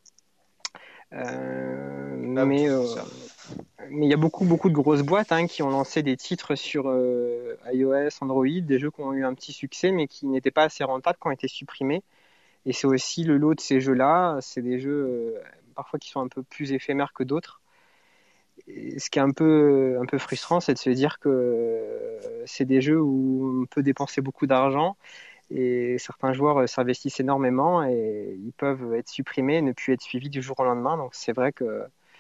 Euh, Ah, mais euh, ça. mais il y a beaucoup, beaucoup de grosses boîtes hein, qui ont lancé des titres sur euh, iOS, Android, des jeux qui ont eu un petit succès, mais qui n'étaient pas assez rentables, qui ont été supprimés. Et c'est aussi le lot de ces jeux-là. C'est des jeux euh, parfois qui sont un peu plus éphémères que d'autres. et ce qui est un peu, un peu frustrant, c'est de se dire que euh, c'est des jeux où on peut dépenser beaucoup d'argent et certains joueurs euh, s'investissent énormément et ils peuvent être supprimés et ne plus être suivis du jour au lendemain. Donc c'est vrai que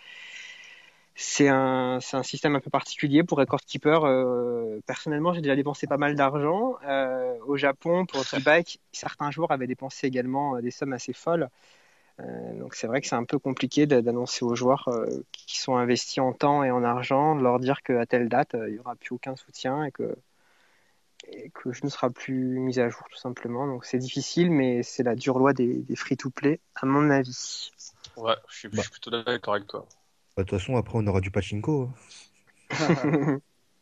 c'est un, c'est un système un peu particulier pour Record Keeper. Euh, personnellement, j'ai déjà dépensé pas mal d'argent. Euh, au Japon, pour T-Bike, certains joueurs avaient dépensé également euh, des sommes assez folles. Euh, donc c'est vrai que c'est un peu compliqué de- d'annoncer aux joueurs euh, qui sont investis en temps et en argent, de leur dire qu'à telle date, euh, il n'y aura plus aucun soutien et que, et que je ne sera plus mis à jour tout simplement. Donc c'est difficile, mais c'est la dure loi des, des free-to-play, à mon avis. Ouais, je suis, je Bah, suis plutôt d'accord avec toi. bah, de toute façon, après, on aura du pachinko, hein.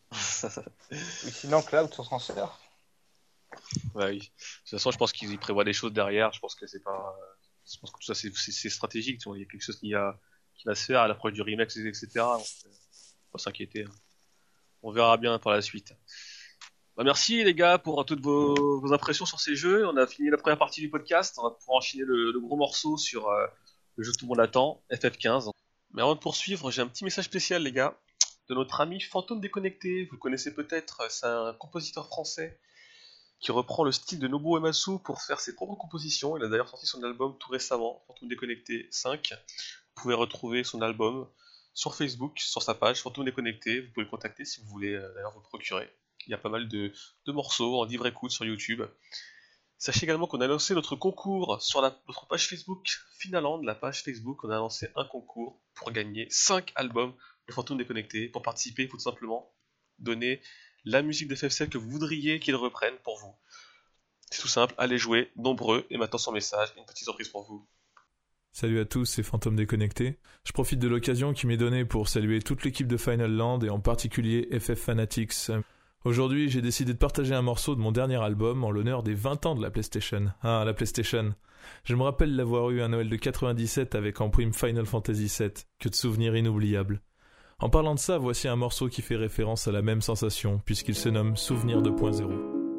Ou sinon, Cloud sur transfert. Ouais, oui. De toute façon, je pense qu'ils y prévoient des choses derrière. Je pense que c'est pas. Je pense que tout ça, c'est c'est- c'est stratégique. Tu vois. Il y a quelque chose qui, a, qui va se faire à l'approche du remake, et cetera. Donc, euh, faut pas s'inquiéter, hein. On verra bien par la suite. Bah, merci les gars pour toutes vos, vos impressions sur ces jeux. On a fini la première partie du podcast. On va pouvoir enchaîner le, le gros morceau sur euh, le jeu que tout le monde attend, F F quinze. Mais avant de poursuivre, j'ai un petit message spécial les gars de notre ami Fantôme Déconnecté. Vous le connaissez peut-être, c'est un compositeur français qui reprend le style de Nobuo Uematsu pour faire ses propres compositions. Il a d'ailleurs sorti son album tout récemment, Fantôme Déconnecté cinq. Vous pouvez retrouver son album sur Facebook, sur sa page Fantôme Déconnecté. Vous pouvez le contacter si vous voulez euh, d'ailleurs vous le procurer. Il y a pas mal de, de morceaux en libre écoute sur YouTube. Sachez également qu'on a lancé notre concours sur la, notre page Facebook Finaland, la page Facebook. On a lancé un concours pour gagner cinq albums de Fantôme Déconnecté. Pour participer, il faut tout simplement donner la musique de F F sept que vous voudriez qu'il reprenne pour vous. C'est tout simple, allez jouer, nombreux, et maintenant son message, une petite surprise pour vous. Salut à tous, c'est Fantôme Déconnecté. Je profite de l'occasion qui m'est donnée pour saluer toute l'équipe de Final Land et en particulier F F Fanatics. Aujourd'hui, j'ai décidé de partager un morceau de mon dernier album en l'honneur des vingt ans de la PlayStation. Ah, la PlayStation. Je me rappelle l'avoir eu à Noël de quatre-vingt-dix-sept avec en prime Final Fantasy sept. Que de souvenirs inoubliables. En parlant de ça, voici un morceau qui fait référence à la même sensation, puisqu'il se nomme Souvenir deux point zéro.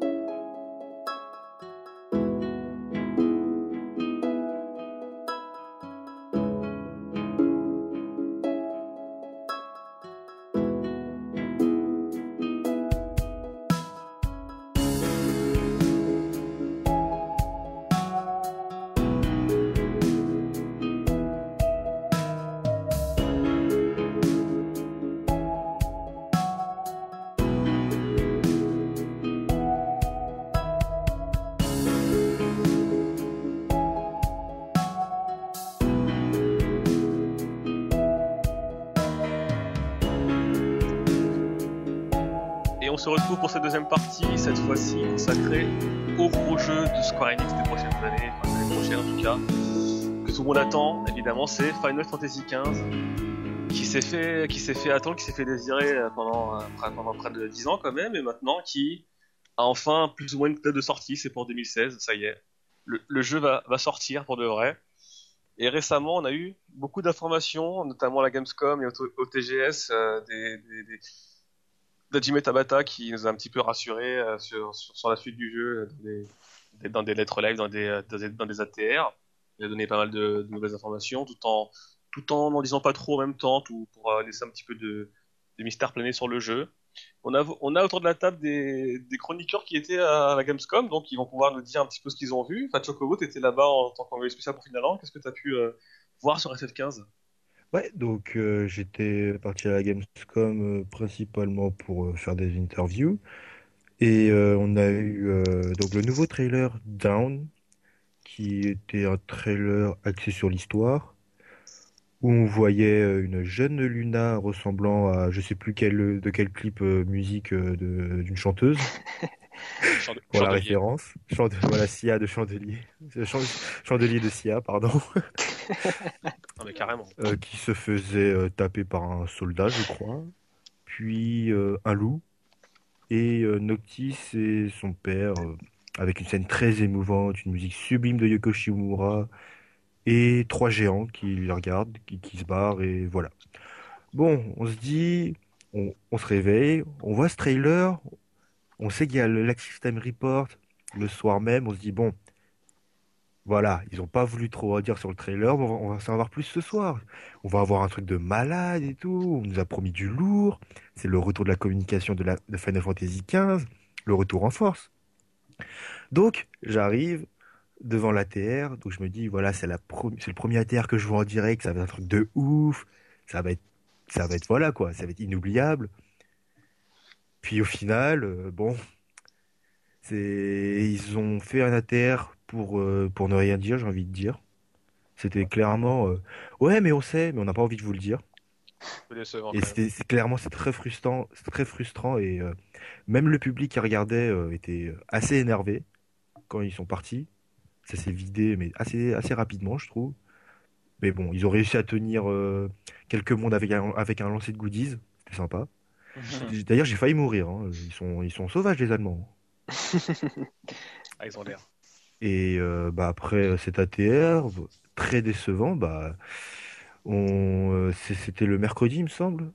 Et on se retrouve pour cette deuxième partie, cette fois-ci consacrée au gros jeu de Square Enix des prochaines années, enfin l'année prochaine en tout cas, que tout le monde attend, évidemment, c'est Final Fantasy quinze, qui s'est fait, qui s'est fait attendre, qui s'est fait désirer pendant, pendant près de dix ans quand même, et maintenant qui a enfin plus ou moins une date de sortie, c'est pour deux mille seize, ça y est. Le, le jeu va, va sortir pour de vrai. Et récemment, on a eu beaucoup d'informations, notamment à la Gamescom et au, au T G S, euh, des, des, des d'Hajime Tabata qui nous a un petit peu rassuré euh, sur, sur, sur la suite du jeu dans des, dans des lettres live, dans des, dans des, dans des A T R. Il a donné pas mal de, de nouvelles informations tout en tout en n'en disant pas trop en même temps, tout pour euh, laisser un petit peu de, de mystère planer sur le jeu. On a, on a autour de la table des, des chroniqueurs qui étaient à la Gamescom, donc ils vont pouvoir nous dire un petit peu ce qu'ils ont vu. Enfin, Chocobo, t'étais là-bas en tant qu'envoyé spécial pour Finaland. Qu'est-ce que t'as pu euh, voir sur F F quinze? Ouais, donc euh, j'étais parti à la Gamescom euh, principalement pour euh, faire des interviews. Et euh, on a eu euh, donc le nouveau trailer Down, qui était un trailer axé sur l'histoire, où on voyait euh, une jeune Luna ressemblant à je sais plus quel, de quel clip euh, musique euh, de- d'une chanteuse, Chande- pour la Chandelier. référence. Chande- voilà, Sia de Chandelier. Euh, Chan- Chandelier de Sia, pardon. Non mais carrément. Euh, qui se faisait euh, taper par un soldat, je crois. Puis euh, un loup. Et euh, Noctis et son père, euh, avec une scène très émouvante, une musique sublime de Yoko Shimomura, et trois géants qui les regardent, qui, qui se barrent, et voilà. Bon, on se dit, on, on se réveille, on voit ce trailer, on sait qu'il y a le l'Axis Time Report le soir même, on se dit, bon, Voilà, ils ont pas voulu trop en dire sur le trailer, mais on va, on va s'en avoir plus ce soir. On va avoir un truc de malade et tout. On nous a promis du lourd. C'est le retour de la communication de, la, de Final Fantasy quinze, le retour en force. Donc, j'arrive devant l'A T R, donc je me dis, voilà, c'est la pro- c'est le premier A T R que je vois en direct, ça va être un truc de ouf, ça va être, ça va être, voilà quoi, ça va être inoubliable. Puis au final, euh, bon, c'est, ils ont fait un A T R pour, euh, pour ne rien dire, j'ai envie de dire. C'était clairement, euh, ouais, mais on sait, mais on n'a pas envie de vous le dire. Un peu décevant Et quand même. c'était, c'est clairement, c'est très frustrant, c'est très frustrant, et euh, même le public qui regardait euh, était assez énervé quand ils sont partis. Ça s'est vidé, mais assez, assez rapidement, je trouve. Mais bon, ils ont réussi à tenir euh, quelques mondes avec un, avec un lancer de goodies. C'était sympa. J'ai- D'ailleurs, j'ai failli mourir, hein. Ils sont, ils sont sauvages, les Allemands. Ah, ils ont l'air. Et euh, bah, après cet A T R, très décevant, bah, on, euh, c'est- c'était le mercredi, il me semble.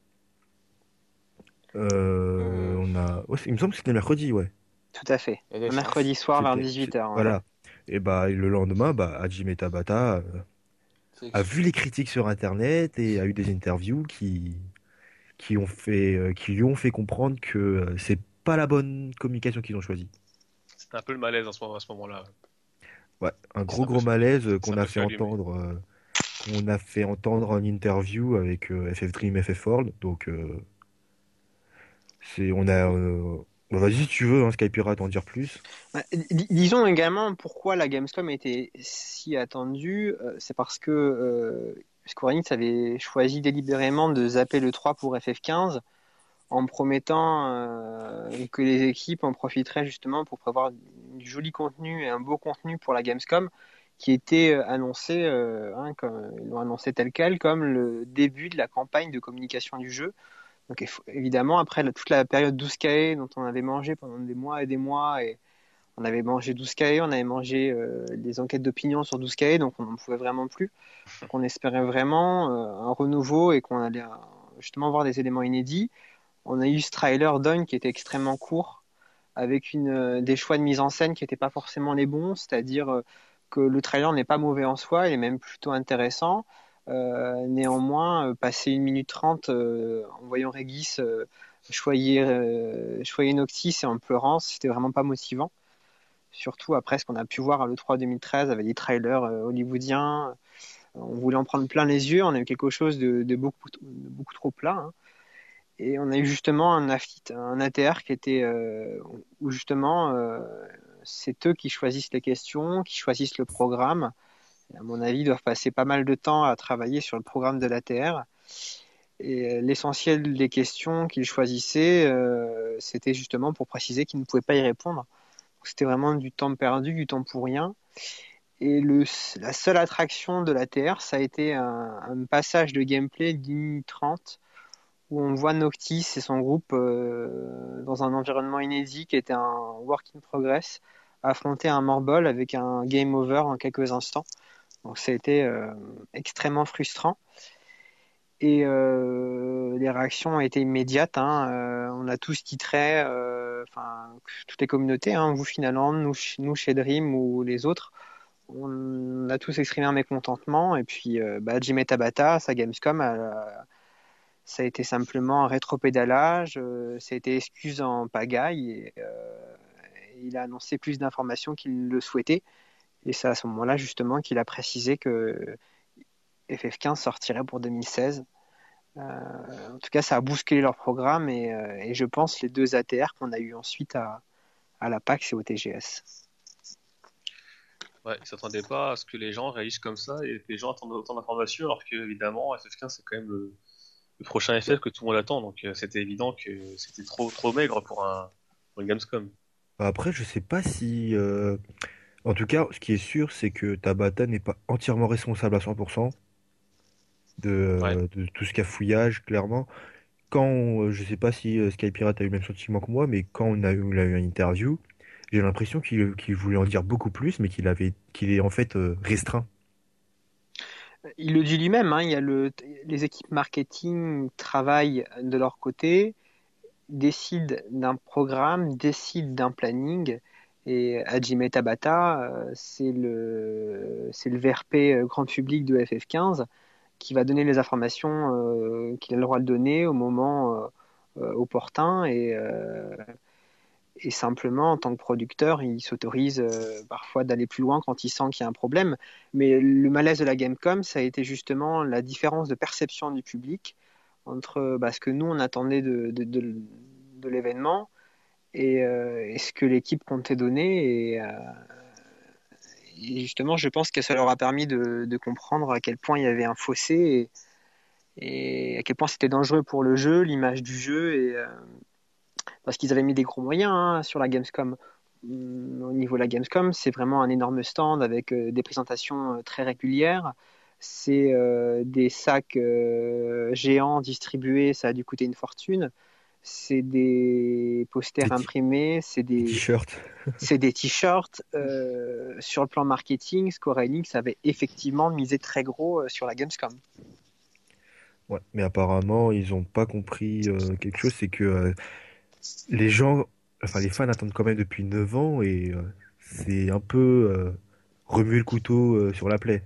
Euh, Euh, on a... ouais, c'est- il me semble que c'était le mercredi, ouais. Tout à fait. Il y a des Un chances. mercredi soir vers C'était, c'est- dix-huit heures. voilà. Et bah, le lendemain, bah, Hajime Tabata euh, C'est a vu les critiques sur Internet et a eu des interviews qui, qui ont fait, euh, qui lui ont fait comprendre que euh, c'est pas la bonne communication qu'ils ont choisie. C'était un peu le malaise en ce moment, à ce moment-là. Ouais, un C'est gros un peu gros ce que- malaise euh, c'est un qu'on peu a ce fait qui a allumé. entendre, euh, qu'on a fait entendre en interview avec euh, F F Dream, F F World. Donc euh, c'est, on a, euh, bah, vas-y si tu veux, hein, Sky Pirate, en dire plus. Ouais, dis- disons également pourquoi la Gamescom était si attendue. euh, C'est parce que euh, Square Enix avait choisi délibérément de zapper le trois pour F F quinze en promettant euh, que les équipes en profiteraient justement pour prévoir du joli contenu et un beau contenu pour la Gamescom qui était euh, annoncé, euh, hein, comme, ils l'ont annoncé tel quel, comme le début de la campagne de communication du jeu. Donc évidemment, après la, toute la période douze K dont on avait mangé pendant des mois et des mois, et on avait mangé douze K, on avait mangé euh, des enquêtes d'opinion sur douze K, donc on n'en pouvait vraiment plus. Donc on espérait vraiment euh, un renouveau et qu'on allait euh, justement voir des éléments inédits. On a eu ce trailer Dune qui était extrêmement court, avec une, euh, des choix de mise en scène qui n'étaient pas forcément les bons, c'est-à-dire euh, que le trailer n'est pas mauvais en soi, il est même plutôt intéressant. Euh, néanmoins, euh, passer une minute trente euh, en voyant Régis euh, choyer, euh, choyer Noctis et en pleurant, c'était vraiment pas motivant. Surtout après ce qu'on a pu voir à l'E trois deux mille treize avec des trailers euh, hollywoodiens. On voulait en prendre plein les yeux, on a eu quelque chose de, de, beaucoup, de beaucoup trop plat. Hein. Et on a eu justement un, un A T R qui était euh, où justement euh, c'est eux qui choisissent les questions, qui choisissent le programme. Et à mon avis, ils doivent passer pas mal de temps à travailler sur le programme de l'A T R. Et l'essentiel des questions qu'ils choisissaient, euh, c'était justement pour préciser qu'ils ne pouvaient pas y répondre. Donc, c'était vraiment du temps perdu, du temps pour rien. Et le, la seule attraction de l'A T R, ça a été un, un passage de gameplay d'une minute trente où on voit Noctis et son groupe euh, dans un environnement inédit qui était un work in progress, affronter un Morbol avec un game over en quelques instants. Donc ça a été euh, extrêmement frustrant. Et euh, les réactions ont été immédiates. Hein. Euh, on a tous titré, euh, enfin toutes les communautés, hein, vous finalement, nous, nous chez Dream ou les autres, on a tous exprimé un mécontentement. Et puis euh, bah, Hajime Tabata, sa Gamescom, elle, ça a été simplement un rétropédalage, euh, ça a été excuse en pagaille. Et, euh, il a annoncé plus d'informations qu'il le souhaitait. Et c'est à ce moment-là justement qu'il a précisé que F F quinze sortirait pour deux mille seize. Euh, en tout cas, ça a bousculé leur programme et, euh, et je pense les deux A T R qu'on a eu ensuite à, à la PAX et au T G S. Ouais, ils s'attendaient pas à ce que les gens réagissent comme ça et que les gens attendent autant d'informations alors que évidemment F F quinze c'est quand même le, le prochain F F que tout le monde attend donc euh, c'était évident que c'était trop trop maigre pour un pour une Gamescom. Après, je sais pas si, euh, en tout cas, ce qui est sûr, c'est que Tabata n'est pas entièrement responsable à cent pour cent de, Ouais. euh, de tout ce cafouillage, clairement. Quand, on- je sais pas si euh, Sky Pirate a eu le même sentiment que moi, mais quand on a eu, il a eu une interview, j'ai l'impression qu'il qu'il voulait en dire beaucoup plus, mais qu'il avait, qu'il est en fait euh, restreint. Il le dit lui-même, hein, il y a le, les équipes marketing travaillent de leur côté, décident d'un programme, décident d'un planning, Et Hajime Tabata, euh, c'est le, c'est le V R P euh, grand public de F F quinze qui va donner les informations euh, qu'il a le droit de donner au moment euh, euh, opportun. Et, euh, et simplement, en tant que producteur, il s'autorise euh, parfois d'aller plus loin quand il sent qu'il y a un problème. Mais le malaise de la Gamescom, ça a été justement la différence de perception du public entre bah, ce que nous, on attendait de, de, de, de l'événement et, euh, et ce que l'équipe comptait donner. Et, euh, et justement, je pense que ça leur a permis de, de comprendre à quel point il y avait un fossé et, et à quel point c'était dangereux pour le jeu, l'image du jeu, et, euh, parce qu'ils avaient mis des gros moyens hein, sur la Gamescom. Au niveau de la Gamescom, c'est vraiment un énorme stand avec euh, des présentations euh, très régulières. C'est euh, des sacs euh, géants distribués, ça a dû coûter une fortune. C'est des posters Des t- imprimés, c'est Des des, t-shirts. c'est des t-shirts. Euh, sur le plan marketing, Square Enix avait effectivement misé très gros euh, sur la Gamescom. Ouais, mais apparemment, ils ont pas compris euh, quelque chose, c'est que euh, les gens, enfin les fans attendent quand même depuis neuf ans et euh, c'est un peu euh, remuer le couteau euh, sur la plaie.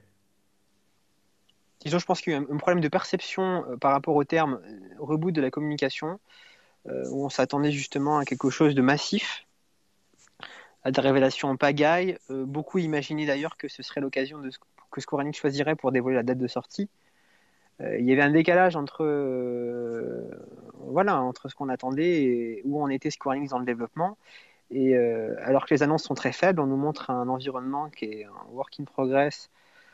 Disons, je pense qu'il y a eu un, un problème de perception euh, par rapport au terme euh, reboot de la communication, euh, où on s'attendait justement à quelque chose de massif, à des révélations en pagaille. Euh, beaucoup imaginaient d'ailleurs que ce serait l'occasion de, que Square Enix choisirait pour dévoiler la date de sortie. Euh, il y avait un décalage entre, euh, voilà, entre ce qu'on attendait et où on était Square Enix dans le développement. Et euh, alors que les annonces sont très faibles, on nous montre un environnement qui est un work in progress,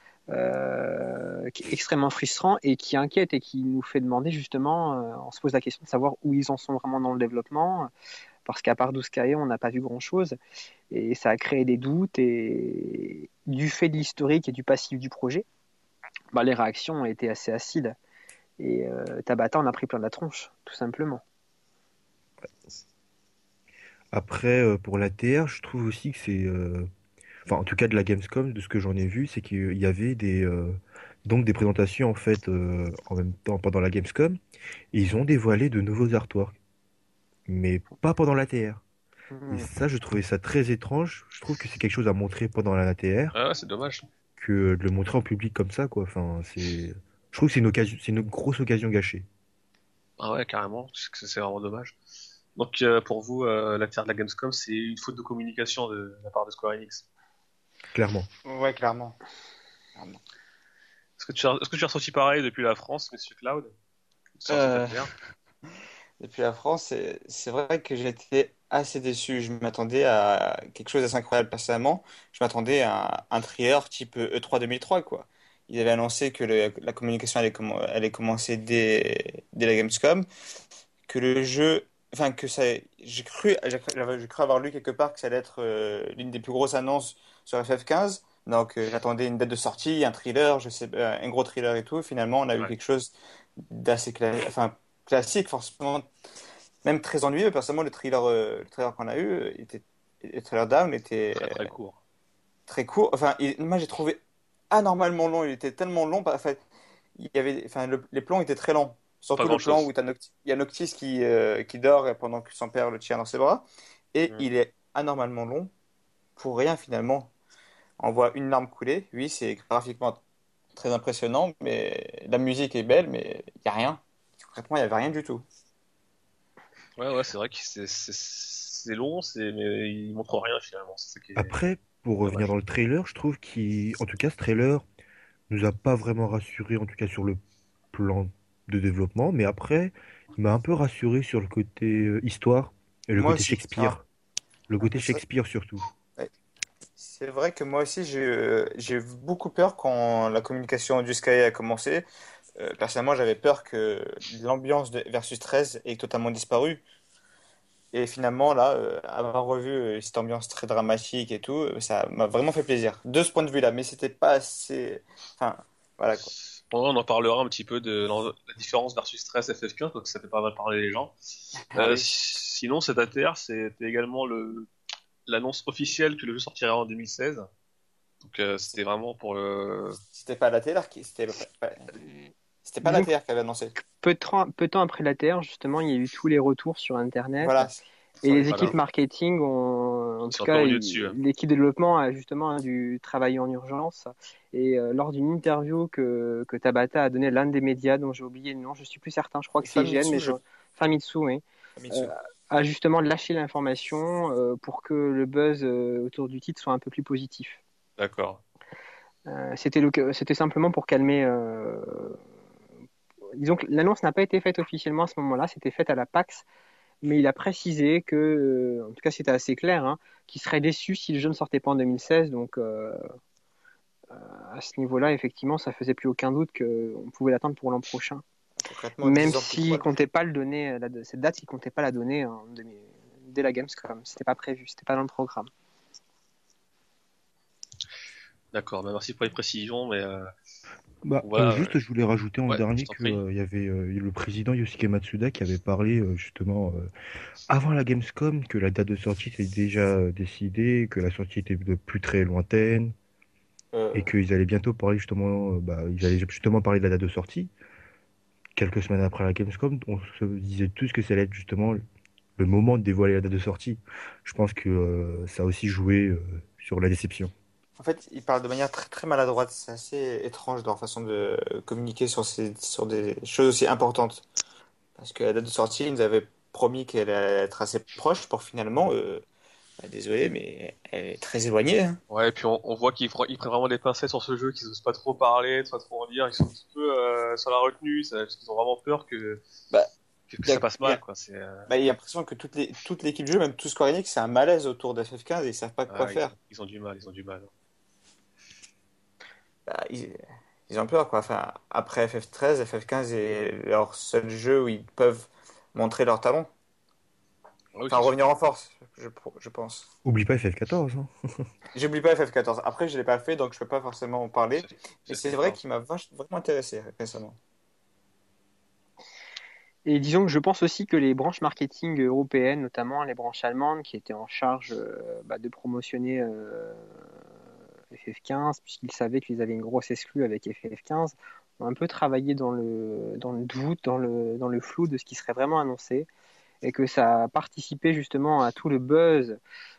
euh, qui est extrêmement frustrant et qui inquiète et qui nous fait demander justement, euh, on se pose la question de savoir où ils en sont vraiment dans le développement, parce qu'à part douze K E, on n'a pas vu grand-chose. Et ça a créé des doutes et du fait de l'historique et du passif du projet, bah, les réactions ont été assez acides. Et euh, Tabata en a pris plein la tronche, tout simplement. Après, euh, pour la T R, je trouve aussi que c'est, euh, enfin en tout cas de la Gamescom, de ce que j'en ai vu, c'est qu'il y avait des euh, donc des présentations en fait euh, en même temps pendant la Gamescom, et ils ont dévoilé de nouveaux artworks, mais pas pendant la T R. Et Mmh. ça, je trouvais ça très étrange. Je trouve que c'est quelque chose à montrer pendant la T R, Ah ouais, c'est dommage. que de le montrer en public comme ça, quoi. Enfin, c'est, je trouve que c'est une occasion, c'est une grosse occasion gâchée. Ah ouais, carrément, parce que c'est vraiment dommage. Donc euh, pour vous, euh, l'affaire de la Gamescom, c'est une faute de communication de, de la part de Square Enix. Clairement. Ouais, clairement. Est-ce que tu as, est-ce que tu as ressenti pareil depuis la France, Monsieur Cloud? Sorti de la Euh, T R. Depuis la France, c'est c'est vrai que j'étais assez déçu. Je m'attendais à quelque chose d'assez incroyable personnellement. Je m'attendais à un trailer type E trois deux mille trois, quoi. Ils avaient annoncé que le- la communication allait, commen- allait commencer dès, dès la Gamescom, que le jeu, enfin que ça, j'ai cru, j'ai cru j'avais- j'ai cru avoir lu quelque part que ça allait être euh, l'une des plus grosses annonces sur F F quinze. Donc euh, j'attendais une date de sortie, un thriller, je sais, euh, un gros thriller et tout. Finalement, on a eu Ouais. quelque chose d'assez cla- enfin, classique, forcément, même très ennuyeux. Personnellement, le thriller, euh, le thriller qu'on a eu, euh, était, le trailer Down était Très très euh, court. très court. Enfin, il- moi j'ai trouvé anormalement long. Il était tellement long. En fait, il y avait, enfin, le- les plans étaient très longs. Pas Surtout le plan grand-chose. où t'as Noctis- il y a Noctis qui, euh, qui dort pendant que son père le tient dans ses bras. Et Mm. il est anormalement long pour rien finalement. On voit une larme couler. Oui, c'est graphiquement très impressionnant, mais la musique est belle, mais il n'y a rien. Concrètement, il n'y avait rien du tout. Ouais, ouais, c'est vrai que c'est c'est c'est long, c'est mais il montre rien finalement. C'est ça qui est Après, pour revenir dommage. dans le trailer, je trouve qu'il, en tout cas, ce trailer nous a pas vraiment rassuré, en tout cas sur le plan de développement, mais après, il m'a un peu rassuré sur le côté euh, histoire et le Moi côté aussi. Ah, Shakespeare. Le un côté peu ça. Shakespeare surtout. Ouais. C'est vrai que moi aussi, j'ai euh, j'ai eu beaucoup peur quand la communication du Sky a commencé. Euh, personnellement, j'avais peur que l'ambiance de Versus treize ait totalement disparu. Et finalement, là, euh, avoir revu euh, cette ambiance très dramatique et tout, euh, ça m'a vraiment fait plaisir. De ce point de vue-là, mais c'était pas assez. Enfin, voilà quoi. Bon, on en parlera un petit peu de l'en- la différence versus stress F F quinze parce que ça fait pas mal parler les gens. Ah Euh, oui. si- sinon, cet A T R, c'était également le l'annonce officielle que le jeu sortirait en deux mille seize. Donc euh, c'était vraiment pour le. C'était pas la T R qui. C'était pas, c'était pas la Disons que T R qui avait annoncé. peu de, temps, peu de temps après la T R, justement, il y a eu tous les retours sur Internet. Voilà. Et les Voilà. équipes marketing ont, en Ils tout sont un cas, peu au lieu il- dessus. hein. l'équipe de développement a justement hein, dû travailler en urgence. Et euh, lors d'une interview que, que Tabata a donnée à l'un des médias, dont j'ai oublié le nom, je suis plus certain, je crois que c'est I G N, Famitsu, mais je... je... Famitsu, oui, Famitsu. euh, a justement lâché l'information euh, pour que le buzz euh, autour du titre soit un peu plus positif. D'accord. Euh, c'était, le... c'était simplement pour calmer. Euh... Disons que l'annonce n'a pas été faite officiellement à ce moment-là, c'était faite à la PAX. Mais il a précisé que, euh, en tout cas c'était assez clair, hein, qu'il serait déçu si le jeu ne sortait pas en deux mille seize. Donc euh, à ce niveau-là, effectivement, ça faisait plus aucun doute qu'on pouvait l'attendre pour l'an prochain. Concrètement, Même dix ans pile s'il poil. comptait pas le donner, la, cette date, il comptait pas la donner en demi, dès la Gamescom. C'était pas prévu, c'était pas dans le programme. D'accord. Bah, merci pour les précisions, mais euh, Bah, voilà. euh, juste, je voulais rajouter en Ouais, dernier je t'en que prie. euh, il y avait euh, le président Yosuke Matsuda qui avait parlé euh, justement euh, avant la Gamescom que la date de sortie était déjà euh, décidée, que la sortie était de plus très lointaine Euh, et qu'ils allaient bientôt parler justement, euh, bah, ils allaient justement parler de la date de sortie. Quelques semaines après la Gamescom, on se disait tous que ça allait être justement le moment de dévoiler la date de sortie. Je pense que euh, ça a aussi joué euh, sur la déception. En fait, ils parlent de manière très, très maladroite. C'est assez étrange dans leur façon de communiquer sur, ces, sur des choses aussi importantes. Parce que la date de sortie, ils nous avaient promis qu'elle allait être assez proche pour finalement, euh, bah, désolé, mais elle est très éloignée. hein. Ouais, et puis on, on voit qu'ils fr- ils prennent vraiment des pincettes sur ce jeu, qu'ils osent pas trop parler, pas trop en dire, ils sont un petit peu euh, sur la retenue, ça- parce qu'ils ont vraiment peur que, Bah, que, que y a- ça passe y a- mal, quoi. C'est, euh, Bah, il y a l'impression que toute, les, toute l'équipe de jeu, même tout Square Enix, c'est un malaise autour de F F quinze et ils savent pas quoi ah, ils, faire. ont, ils ont du mal, ils ont du mal. Bah, ils, ils ont peur, quoi. Enfin, après F F treize, F F quinze est leur seul jeu où ils peuvent montrer leur talent. Ah oui, Enfin, c'est sûr. revenir en force, je, je pense. Oublie pas F F quatorze. Hein. J'oublie pas F F quatorze. Après, je l'ai pas fait, donc je peux pas forcément en parler. C'est- Mais c'est c'est vrai fort. qu'il m'a vach- vraiment intéressé récemment. Et disons que je pense aussi que les branches marketing européennes, notamment les branches allemandes, qui étaient en charge euh, bah, de promotionner euh, F F quinze, puisqu'ils savaient qu'ils avaient une grosse exclue avec F F quinze, ont un peu travaillé dans le, dans le doute, dans le, dans le flou de ce qui serait vraiment annoncé, et que ça a participé justement à tout le buzz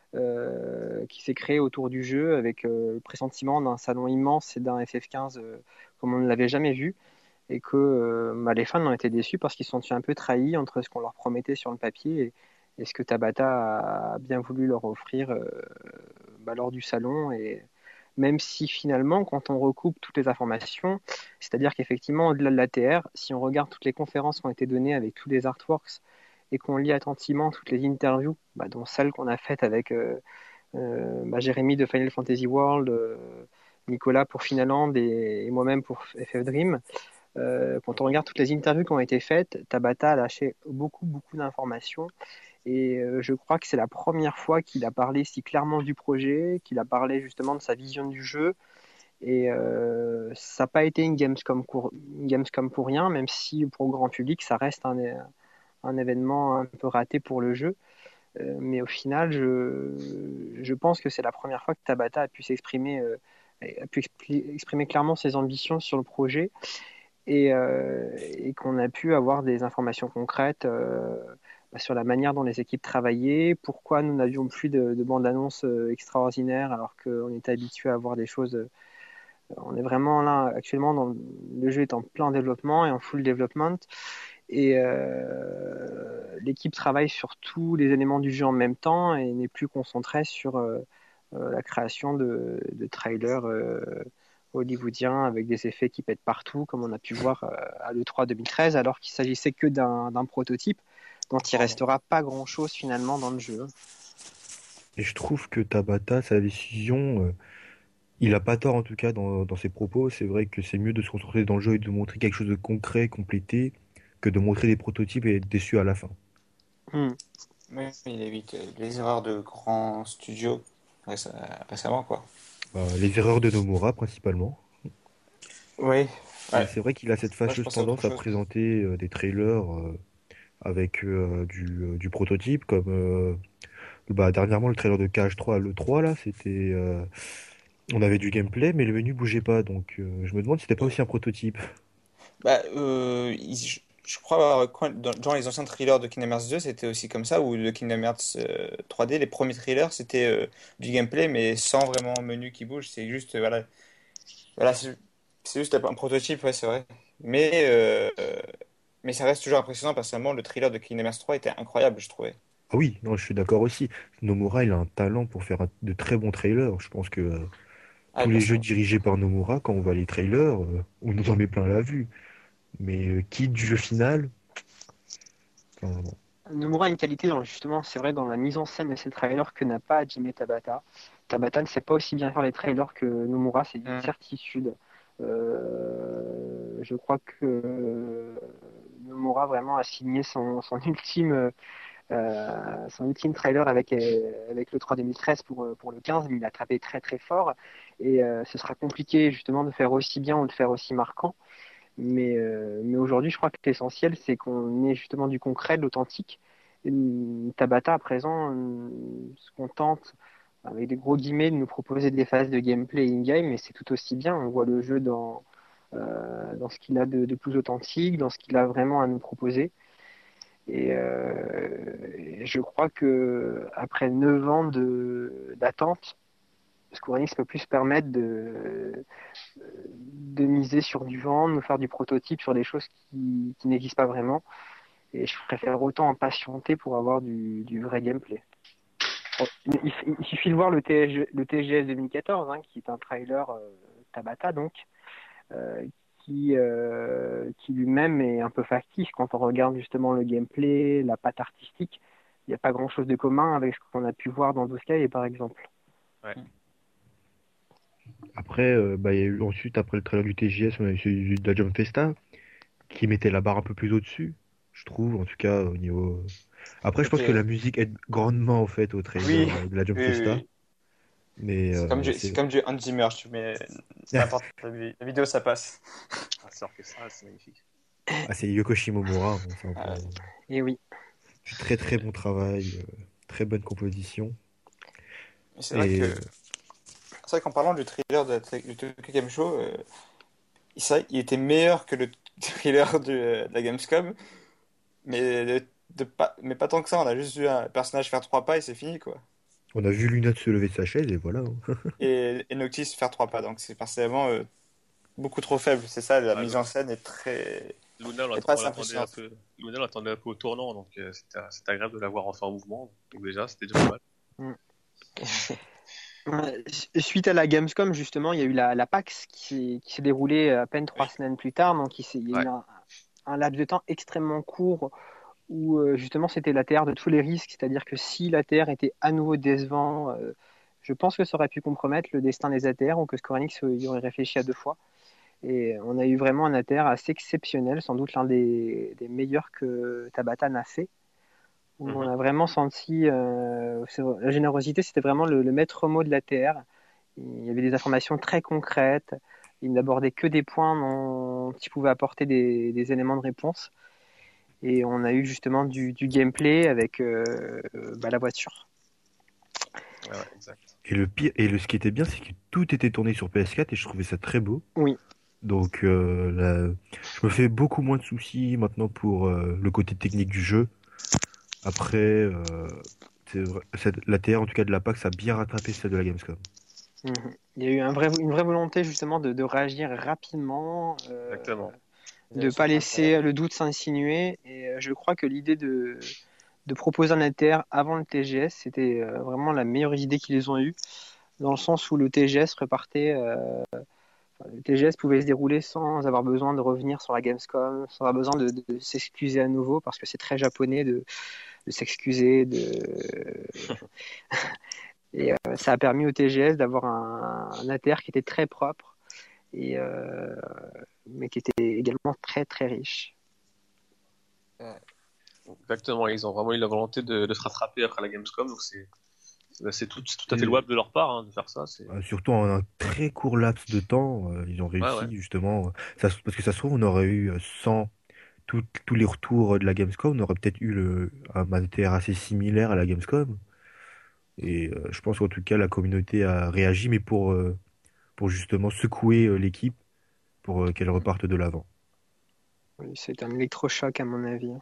euh, qui s'est créé autour du jeu, avec euh, le pressentiment d'un salon immense et d'un F F quinze euh, comme on ne l'avait jamais vu, et que euh, bah, les fans ont été déçus parce qu'ils se sont un peu trahis entre ce qu'on leur promettait sur le papier et, et ce que Tabata a bien voulu leur offrir euh, bah, lors du salon. Et même si finalement, quand on recoupe toutes les informations, c'est-à-dire qu'effectivement, au-delà de l'A T R, si on regarde toutes les conférences qui ont été données avec tous les artworks et qu'on lit attentivement toutes les interviews, bah, dont celle qu'on a faite avec euh, euh, bah, Jérémy de Final Fantasy World, euh, Nicolas pour Finaland et, et moi-même pour F F Dream, euh, quand on regarde toutes les interviews qui ont été faites, Tabata a lâché beaucoup, beaucoup d'informations. Et euh, je crois que c'est la première fois qu'il a parlé si clairement du projet, qu'il a parlé justement de sa vision du jeu. Et euh, ça n'a pas été une Gamescom, pour, une Gamescom pour rien, même si pour le grand public, ça reste un, un événement un peu raté pour le jeu. Euh, mais au final, je, je pense que c'est la première fois que Tabata a pu s'exprimer, euh, a pu expli- exprimer clairement ses ambitions sur le projet. Et, euh, et qu'on a pu avoir des informations concrètes euh, sur la manière dont les équipes travaillaient, pourquoi nous n'avions plus de, de bande-annonce euh, extraordinaire alors qu'on était habitué à avoir des choses. Euh, on est vraiment là actuellement, dans, le jeu est en plein développement et en full development. Et euh, l'équipe travaille sur tous les éléments du jeu en même temps et n'est plus concentrée sur euh, euh, la création de, de trailers euh, hollywoodiens avec des effets qui pètent partout, comme on a pu voir euh, à l'E trois deux mille treize, alors qu'il s'agissait que d'un, d'un prototype dont il restera pas grand-chose finalement dans le jeu. Et je trouve que Tabata, sa décision, euh, il a pas tort en tout cas dans, dans ses propos. C'est vrai que c'est mieux de se concentrer dans le jeu et de montrer quelque chose de concret, complété, que de montrer des prototypes et être déçu à la fin. Hmm. Oui, il évite euh, les erreurs de grands studios réce- récemment, quoi. Bah, les erreurs de Nomura principalement. Oui, Et ouais. c'est vrai qu'il a cette Moi, je fâcheuse pensais à autre tendance à chose. présenter euh, des trailers euh, avec euh, du, euh, du prototype, comme euh, bah, dernièrement le trailer de K H trois à l'E trois, là, c'était... euh, on avait du gameplay, mais le menu bougeait pas, donc euh, je me demande si c'était pas Euh, aussi un prototype. bah, euh, ils- je crois, euh, dans, dans les anciens trailers de Kingdom Hearts deux, c'était aussi comme ça, ou de Kingdom Hearts euh, trois D, les premiers trailers, c'était euh, du gameplay, mais sans vraiment menu qui bouge. C'est juste, euh, voilà, voilà, c'est c'est juste un prototype, ouais, c'est vrai. Mais, euh, euh, mais ça reste toujours impressionnant, personnellement, le trailer de Kingdom Hearts trois était incroyable, je trouvais. Ah oui, non, je suis d'accord aussi. Nomura, il a un talent pour faire un- de très bons trailers. Je pense que euh, Ah, tous bien les jeux sûr. dirigés par Nomura, quand on voit les trailers, euh, on nous en met plein la vue. Mais euh, qui du jeu final? Enfin, bon. Nomura a une qualité, dans, justement, c'est vrai, dans la mise en scène de ses trailers que n'a pas Hajime Tabata. Tabata ne sait pas aussi bien faire les trailers que Nomura, c'est une Hmm. certitude. Euh, je crois que Nomura vraiment a signé son, son ultime, euh, son ultime trailer avec, euh, avec le trois deux mille treize pour, euh, pour le quinze, mais il a tapé très très fort. Et euh, ce sera compliqué justement de faire aussi bien ou de faire aussi marquant. Mais, euh, mais aujourd'hui, je crois que l'essentiel, c'est qu'on ait justement du concret, de l'authentique. Et, hum, Tabata, à présent, hum, se contente, avec des gros guillemets, de nous proposer des phases de gameplay in-game, mais c'est tout aussi bien. On voit le jeu dans, euh, dans ce qu'il a de, de plus authentique, dans ce qu'il a vraiment à nous proposer. Et, euh, et je crois que après neuf ans de, d'attente, Square Enix peut plus se permettre de, de miser sur du vent, de nous faire du prototype sur des choses qui, qui n'existent pas vraiment. Et je préfère autant en patienter pour avoir du, du vrai gameplay. Bon, il, il suffit de voir le, T G, le T G S deux mille quatorze, hein, qui est un trailer euh, Tabata, donc, euh, qui, euh, qui lui-même est un peu factice quand on regarde justement le gameplay, la patte artistique. Il n'y a pas grand-chose de commun avec ce qu'on a pu voir dans Sky, par exemple. Ouais. Après, euh, bah, il y a eu ensuite, après le trailer du T J S, on a eu celui de la Jump Festa, qui mettait la barre un peu plus au-dessus, je trouve, en tout cas au niveau. Après, je pense que C'était... la musique aide grandement au fait au trailer Oui, euh, de la Jump oui, oui, Festa. oui. Mais C'est comme euh, du, c'est c'est. comme du Hans Zimmer, tu mets n'importe la, vi- la vidéo, ça passe. Ah, c'est orchestral, c'est magnifique. Ah, c'est Yoko Shimomura, hein, c'est un peu Ah ouais. Et oui. du très très bon travail, euh, très bonne composition. Mais c'est vrai Et que c'est vrai qu'en parlant du trailer de, la- du Tokyo Game Show, euh, c'est vrai qu'il était meilleur que le trailer de, de la Gamescom, mais de, de pas, mais pas tant que ça. On a juste vu un personnage faire trois pas et c'est fini quoi. on a vu Luna se lever de sa chaise, et voilà, hein. Et, et Noctis faire trois pas, donc c'est personnellement euh, beaucoup trop faible. C'est ça, la Ah, mise le- en scène est très, Luna, on est l'att- pas on assez l'attendait un impressionnante. peu. Luna, on l'attendait un peu au tournant, donc euh, c'était c'était agréable de la voir enfin en mouvement. Donc déjà, c'était déjà pas mal. Ouais, suite à la Gamescom, justement, il y a eu la, la PAX qui, qui s'est déroulée à peine trois Oui. semaines plus tard. Donc, il, s'est- il y a Ouais. eu un, un laps de temps extrêmement court où, euh, justement, c'était l'A T R de tous les risques. C'est-à-dire que si l'A T R était à nouveau décevant, euh, je pense que ça aurait pu compromettre le destin des A T R ou que Square Enix euh, y aurait réfléchi à deux fois. Et on a eu vraiment un A T R assez exceptionnel, sans doute l'un des, des meilleurs que Tabata n'a fait, où on Mhm. a vraiment senti euh, la générosité, c'était vraiment le, le maître mot de l'A T R. Il y avait des informations très concrètes, il n'abordait que des points dont il pouvait apporter des, des éléments de réponse. Et on a eu justement du, du gameplay avec euh, bah, la voiture. Ouais, ouais, exact. Et le pire, et le, ce qui était bien, c'est que tout était tourné sur P S quatre et je trouvais ça très beau. Oui. Donc, euh, là, je me fais beaucoup moins de soucis maintenant pour euh, le côté technique du jeu. Après, euh, c'est vrai, cette- l'A T R, en tout cas de la PAX, a bien rattrapé celle de la Gamescom. Mhm. Il y a eu un vrai, une vraie volonté justement de, de réagir rapidement, euh, Exactement. de ne pas laisser le doute s'insinuer. Et euh, je crois que l'idée de, de proposer un A T R avant le T G S, c'était euh, vraiment la meilleure idée qu'ils ont eue, dans le sens où le T G S repartait, euh, enfin, le T G S pouvait se dérouler sans avoir besoin de revenir sur la Gamescom, sans avoir besoin de, de s'excuser à nouveau, parce que c'est très japonais de, de s'excuser, de... et euh, ça a permis au T G S d'avoir un, un A T R qui était très propre, et, euh, mais qui était également très très riche. Exactement. Ils ont vraiment eu la volonté de, de se rattraper après la Gamescom, donc c'est c'est c'est tout, c'est tout à fait Et- louable de leur part hein, de faire ça. C'est Euh, surtout en un très court laps de temps, euh, ils ont ouais, ouais. réussi justement. euh, ça, se- parce que ça se trouve, on aurait eu, euh, sans tout- tous les retours de la Gamescom, on aurait peut-être eu le, un A T R assez similaire à la Gamescom. Et euh, je pense qu'en tout cas, la communauté a réagi, mais pour, euh, pour justement secouer euh, l'équipe pour euh, qu'elle reparte de l'avant. Oui, c'est un électrochoc à mon avis.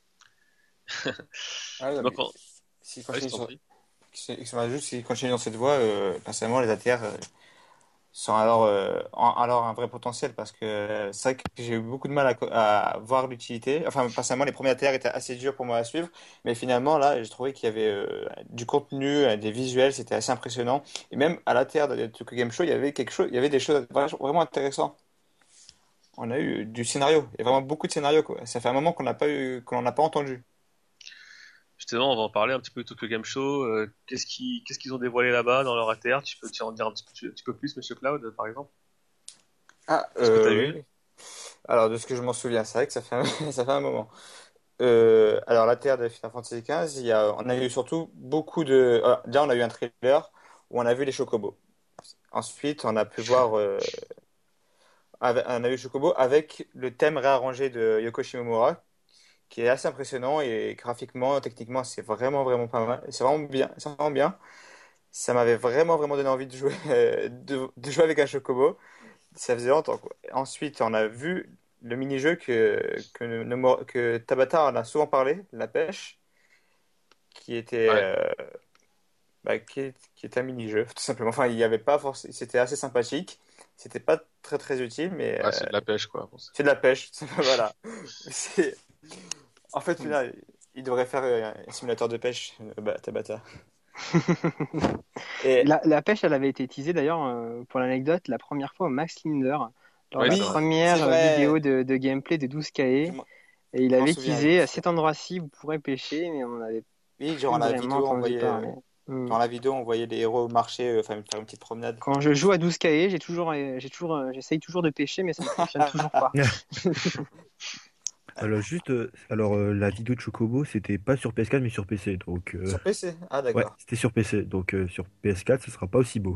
Ah, non, Donc, mais on- s'il ouais, je continue t'en sur, prie. s'il s'il continue dans cette voie, euh, personnellement, les A T R euh, sont alors, euh, en- alors un vrai potentiel parce que euh, c'est vrai que j'ai eu beaucoup de mal à, co- à voir l'utilité. Enfin, personnellement, les premiers A T R étaient assez durs pour moi à suivre, mais finalement, là, j'ai trouvé qu'il y avait euh, du contenu, euh, des visuels, c'était assez impressionnant. Et même à l'A T R de Tokyo Game Show, il y avait quelque chose, il y avait des choses vra- vraiment intéressantes. On a eu du scénario, il y a vraiment beaucoup de scénarios, quoi. Ça fait un moment qu'on n'a pas eu, qu'on n'a pas entendu. Justement, on va en parler un petit peu de Tokyo Game Show. Euh, qu'est-ce qu'ils qu'est-ce qu'ils ont dévoilé là-bas dans leur A T R? Tu peux tu en dire un petit, peu un petit peu plus, Monsieur Cloud, par exemple? Ah, Qu'est-ce que tu as euh, oui, vu? oui. Alors, de ce que je m'en souviens, c'est vrai que ça fait un, ça fait un moment. Euh, alors, la Terre de Final Fantasy quinze, il y a, on a eu surtout beaucoup de. Ah, déjà, on a eu un trailer où on a vu les chocobos. Ensuite, on a pu voir. Euh, avec- on a eu les chocobos avec le thème réarrangé de Yoko Shimomura, qui est assez impressionnant et graphiquement, techniquement, c'est vraiment, vraiment pas mal. C'est vraiment bien. C'est vraiment bien. Ça m'avait vraiment, vraiment donné envie de jouer, de, de jouer avec un chocobo. Ça faisait longtemps, quoi. Ensuite, on a vu le mini-jeu que, que, Nomo- que Tabata en a souvent parlé, la pêche, qui était, Ouais, euh, bah, qui est, qui est un mini-jeu, tout simplement. Enfin, il y avait pas forcément, c'était assez sympathique. C'était pas très très utile, mais ouais, euh, c'est de la pêche, quoi. Bon, c'est- c'est de la pêche. Voilà. C'est, en fait, là, il devrait faire euh, un simulateur de pêche, euh, bah, Tabata. Et La, la pêche, elle avait été teasée d'ailleurs, euh, pour l'anecdote, la première fois au Max Linder, lors de Ouais, la c'est oui, vrai. c'est première euh, vidéo vrai. de, de gameplay de douze Je K E. m'en Et il je m'en avait souviens, teasé à effectivement. cet endroit-ci, vous pourrez pêcher, mais on n'avait Oui, plus durant la vraiment vidéo, on entendu voyait, euh, parler. Hmm. dans la vidéo, on voyait les héros marcher, euh, enfin, faire une petite promenade. Quand je joue à douze K E, j'ai toujours, euh, j'ai toujours, euh, j'essaye toujours de pêcher, mais ça ne fonctionne toujours pas. Alors juste, euh, alors euh, la vidéo de Chocobo, c'était pas sur P S quatre mais sur P C. Donc euh, Sur P C? Ah, ouais, d'accord. c'était sur P C. Donc euh, sur P S quatre, ce sera pas aussi beau.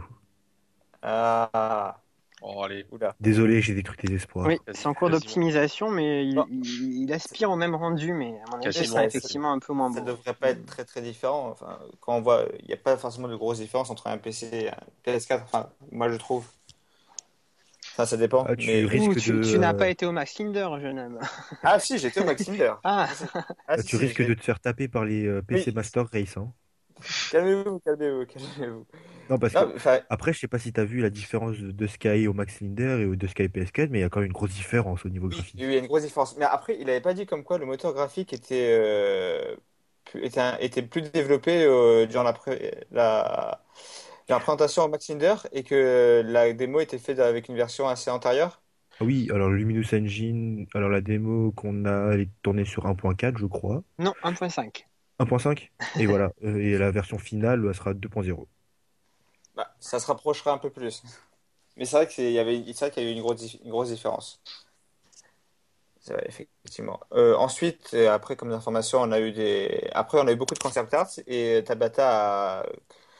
Ah, Oh, allez, oula. Désolé, j'ai détruit tes Oui, espoirs. c'est quasi, en cours quasiment, d'optimisation, mais il, Bon, il, il c'est- aspire au même rendu, mais à mon avis, ce mais sera quasiment. ça, ça, effectivement un peu moins ça beau. devrait pas être Hmm. très très différent. Enfin, quand on voit, il n'y a pas forcément de grosses différences entre un P C et un P S quatre. Enfin, moi je trouve. Enfin, ça dépend. Ah, tu Mais Ouh, risques de, tu, tu n'as euh, pas été au Max Linder, jeune homme. ah si, j'étais au Max Linder. Ah, Si, si. Ah ah, si tu si, risques j'ai. de te faire taper par les euh, P C Oui, Master Race, hein. calmez-vous, calmez-vous, calmez-vous. Non, parce Non, que mais, enfin, après, je sais pas si t'as vu la différence de de Sky au Max Cylinder et au- de Sky P S quatre, mais il y a quand même une grosse différence au niveau oui, il graphique. y a une grosse différence. Mais après, il avait pas dit comme quoi le moteur graphique était euh, plus, était, un- était plus développé euh, durant la, pré- la, durant la présentation au Max Linder et que la démo était faite avec une version assez antérieure. Ah oui, alors le Luminous Engine, alors la démo qu'on a, elle est tournée sur un point quatre, je crois. non, un point cinq. un point cinq? Et voilà. Euh, et la version finale, elle sera deux point zéro. Bah, ça se rapprochera un peu plus. Mais c'est vrai qu'il y avait, c'est vrai qu'il y a eu une grosse, dif- une grosse différence. C'est vrai, effectivement. Euh, ensuite, euh, après, comme information, on a eu des, après, on a eu beaucoup de concept art et Tabata a,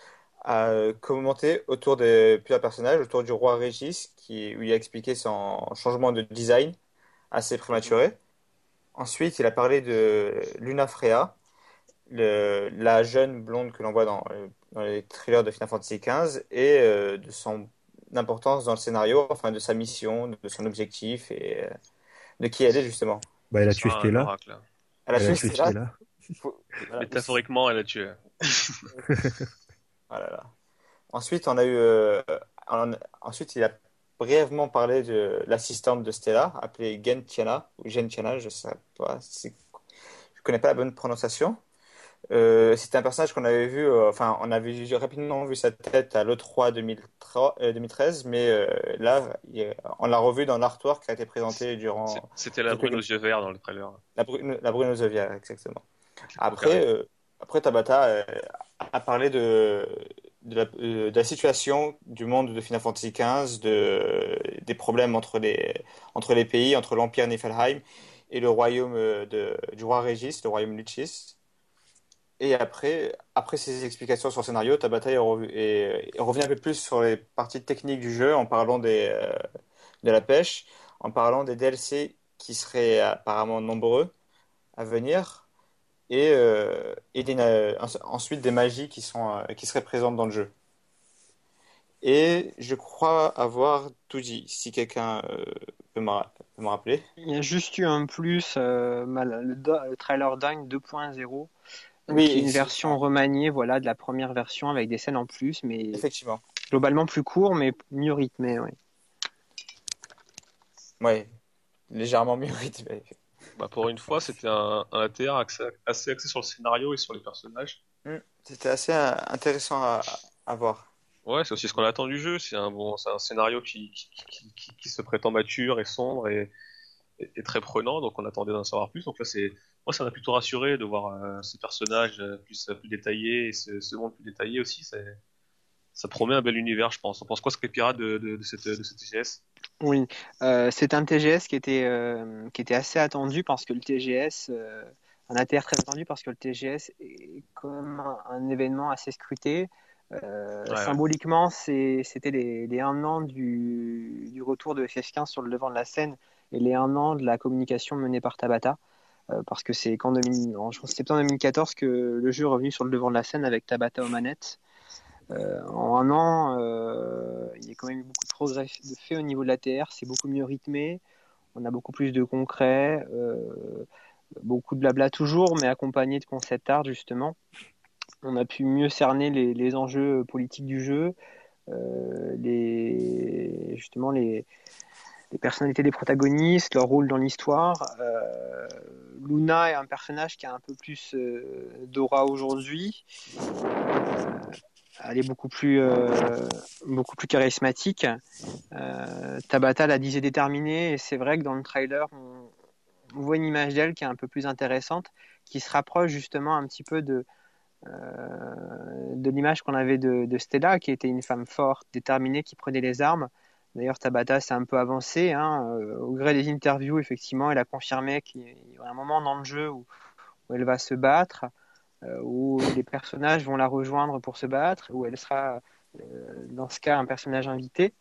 a commenté autour de plusieurs personnages, autour du roi Régis, qui, où il a expliqué son changement de design assez Mhm. prématuré. Ensuite, il a parlé de Luna Freya, le- la jeune blonde que l'on voit dans, euh, dans les trailers de Final Fantasy quinze, et euh, de son importance dans le scénario, enfin de sa mission, de son objectif et euh, de qui elle est justement. Bah, elle Ce a tué sera un Stella. oracle. Elle a Elle a tué tué Stella. Stella. Faut- voilà. Métaphoriquement, elle a tué. Ah là là. Ensuite, on a eu, euh, on- ensuite, il a brièvement parlé de l'assistante de Stella, appelée Gentiana, ou Gentiana, je sais pas, c'est- je connais pas la bonne prononciation. Euh, c'était un personnage qu'on avait vu, euh, enfin, on avait vu- rapidement vu sa tête à l'E trois deux mille trois, euh, deux mille treize, mais euh, là, il- on l'a revu dans l'artwork qui a été présenté C'est- durant C'était la Tokyo brune aux Game- yeux verts dans le trailer, la, brune, la Bruno Zovia, exactement. avec les gros Après, carrés. euh, après Tabata euh, a parlé de, de la, euh, de la situation du monde de Final Fantasy quinze, de, des problèmes entre les, entre les pays, entre l'Empire Niflheim et le royaume euh, de, du roi Régis, le royaume Luchis. Et après, après ces explications sur le scénario, Tabata est revu- est- est revenu un peu plus sur les parties techniques du jeu en parlant des, euh, de la pêche, en parlant des D L C qui seraient apparemment nombreux à venir et, euh, et des- euh, ensuite des magies qui sont, euh, qui seraient présentes dans le jeu. Et je crois avoir tout dit, si quelqu'un euh, peut me, ra- peut me rappeler. Il y a juste eu un plus, euh, mal- le, do- le trailer Dine deux point zéro, euh, qui est Oui, une c'est- version remaniée, voilà, de la première version avec des scènes en plus, mais effectivement. globalement plus court, mais mieux rythmé. Ouais. Ouais, légèrement mieux rythmé. Bah, pour une fois, c'était un, un A T R axé- assez axé sur le scénario et sur les personnages. Hmm, C'était assez euh, intéressant à, à voir. Ouais, c'est aussi ce qu'on attend du jeu. C'est un bon, c'est un scénario qui, qui, qui, qui- qui se prétend mature et sombre et, et, et très prenant. Donc on attendait d'en savoir plus. Donc là, c'est, moi, ça m'a plutôt rassuré de voir euh, ces personnages euh, plus, plus détaillés et ce, ce monde plus détaillé aussi. C'est, ça promet un bel univers, je pense. On pense quoi, ce Pirate de, de, de cette, de cette T G S? Oui, euh, c'est un T G S qui était, euh, qui était assez attendu parce que le T G S, euh, un A T R très attendu parce que le T G S est comme un, un événement assez scruté. Euh, Ouais, ouais. symboliquement, c'est, c'était les, les un an du, du retour de F F quinze sur le devant de la scène et les un an de la communication menée par Tabata. Euh, parce que c'est qu'en deux mille, en je pense, septembre deux mille quatorze que le jeu est revenu sur le devant de la scène avec Tabata aux manettes. Euh, en un an, euh, il y a quand même eu beaucoup de progrès de fait au niveau de l'A T R. C'est beaucoup mieux rythmé. On a beaucoup plus de concret, euh, beaucoup de blabla toujours, mais accompagné de concept art justement. On a pu mieux cerner les, les enjeux politiques du jeu, euh, les, justement les, les personnalités des protagonistes, leur rôle dans l'histoire. Euh, Luna est un personnage qui a un peu plus euh, d'aura aujourd'hui. Elle est beaucoup plus, euh, beaucoup plus charismatique. Euh, Tabata la disait déterminée, et c'est vrai que dans le trailer, on, on voit une image d'elle qui est un peu plus intéressante, qui se rapproche justement un petit peu de, euh, de l'image qu'on avait de, de Stella, qui était une femme forte, déterminée, qui prenait les armes. D'ailleurs, Tabata s'est un peu avancée. Hein, euh, au gré des interviews, effectivement, elle a confirmé qu'il y a un moment dans le jeu où, où elle va se battre, euh, où les personnages vont la rejoindre pour se battre, où elle sera, euh, dans ce cas, un personnage invité.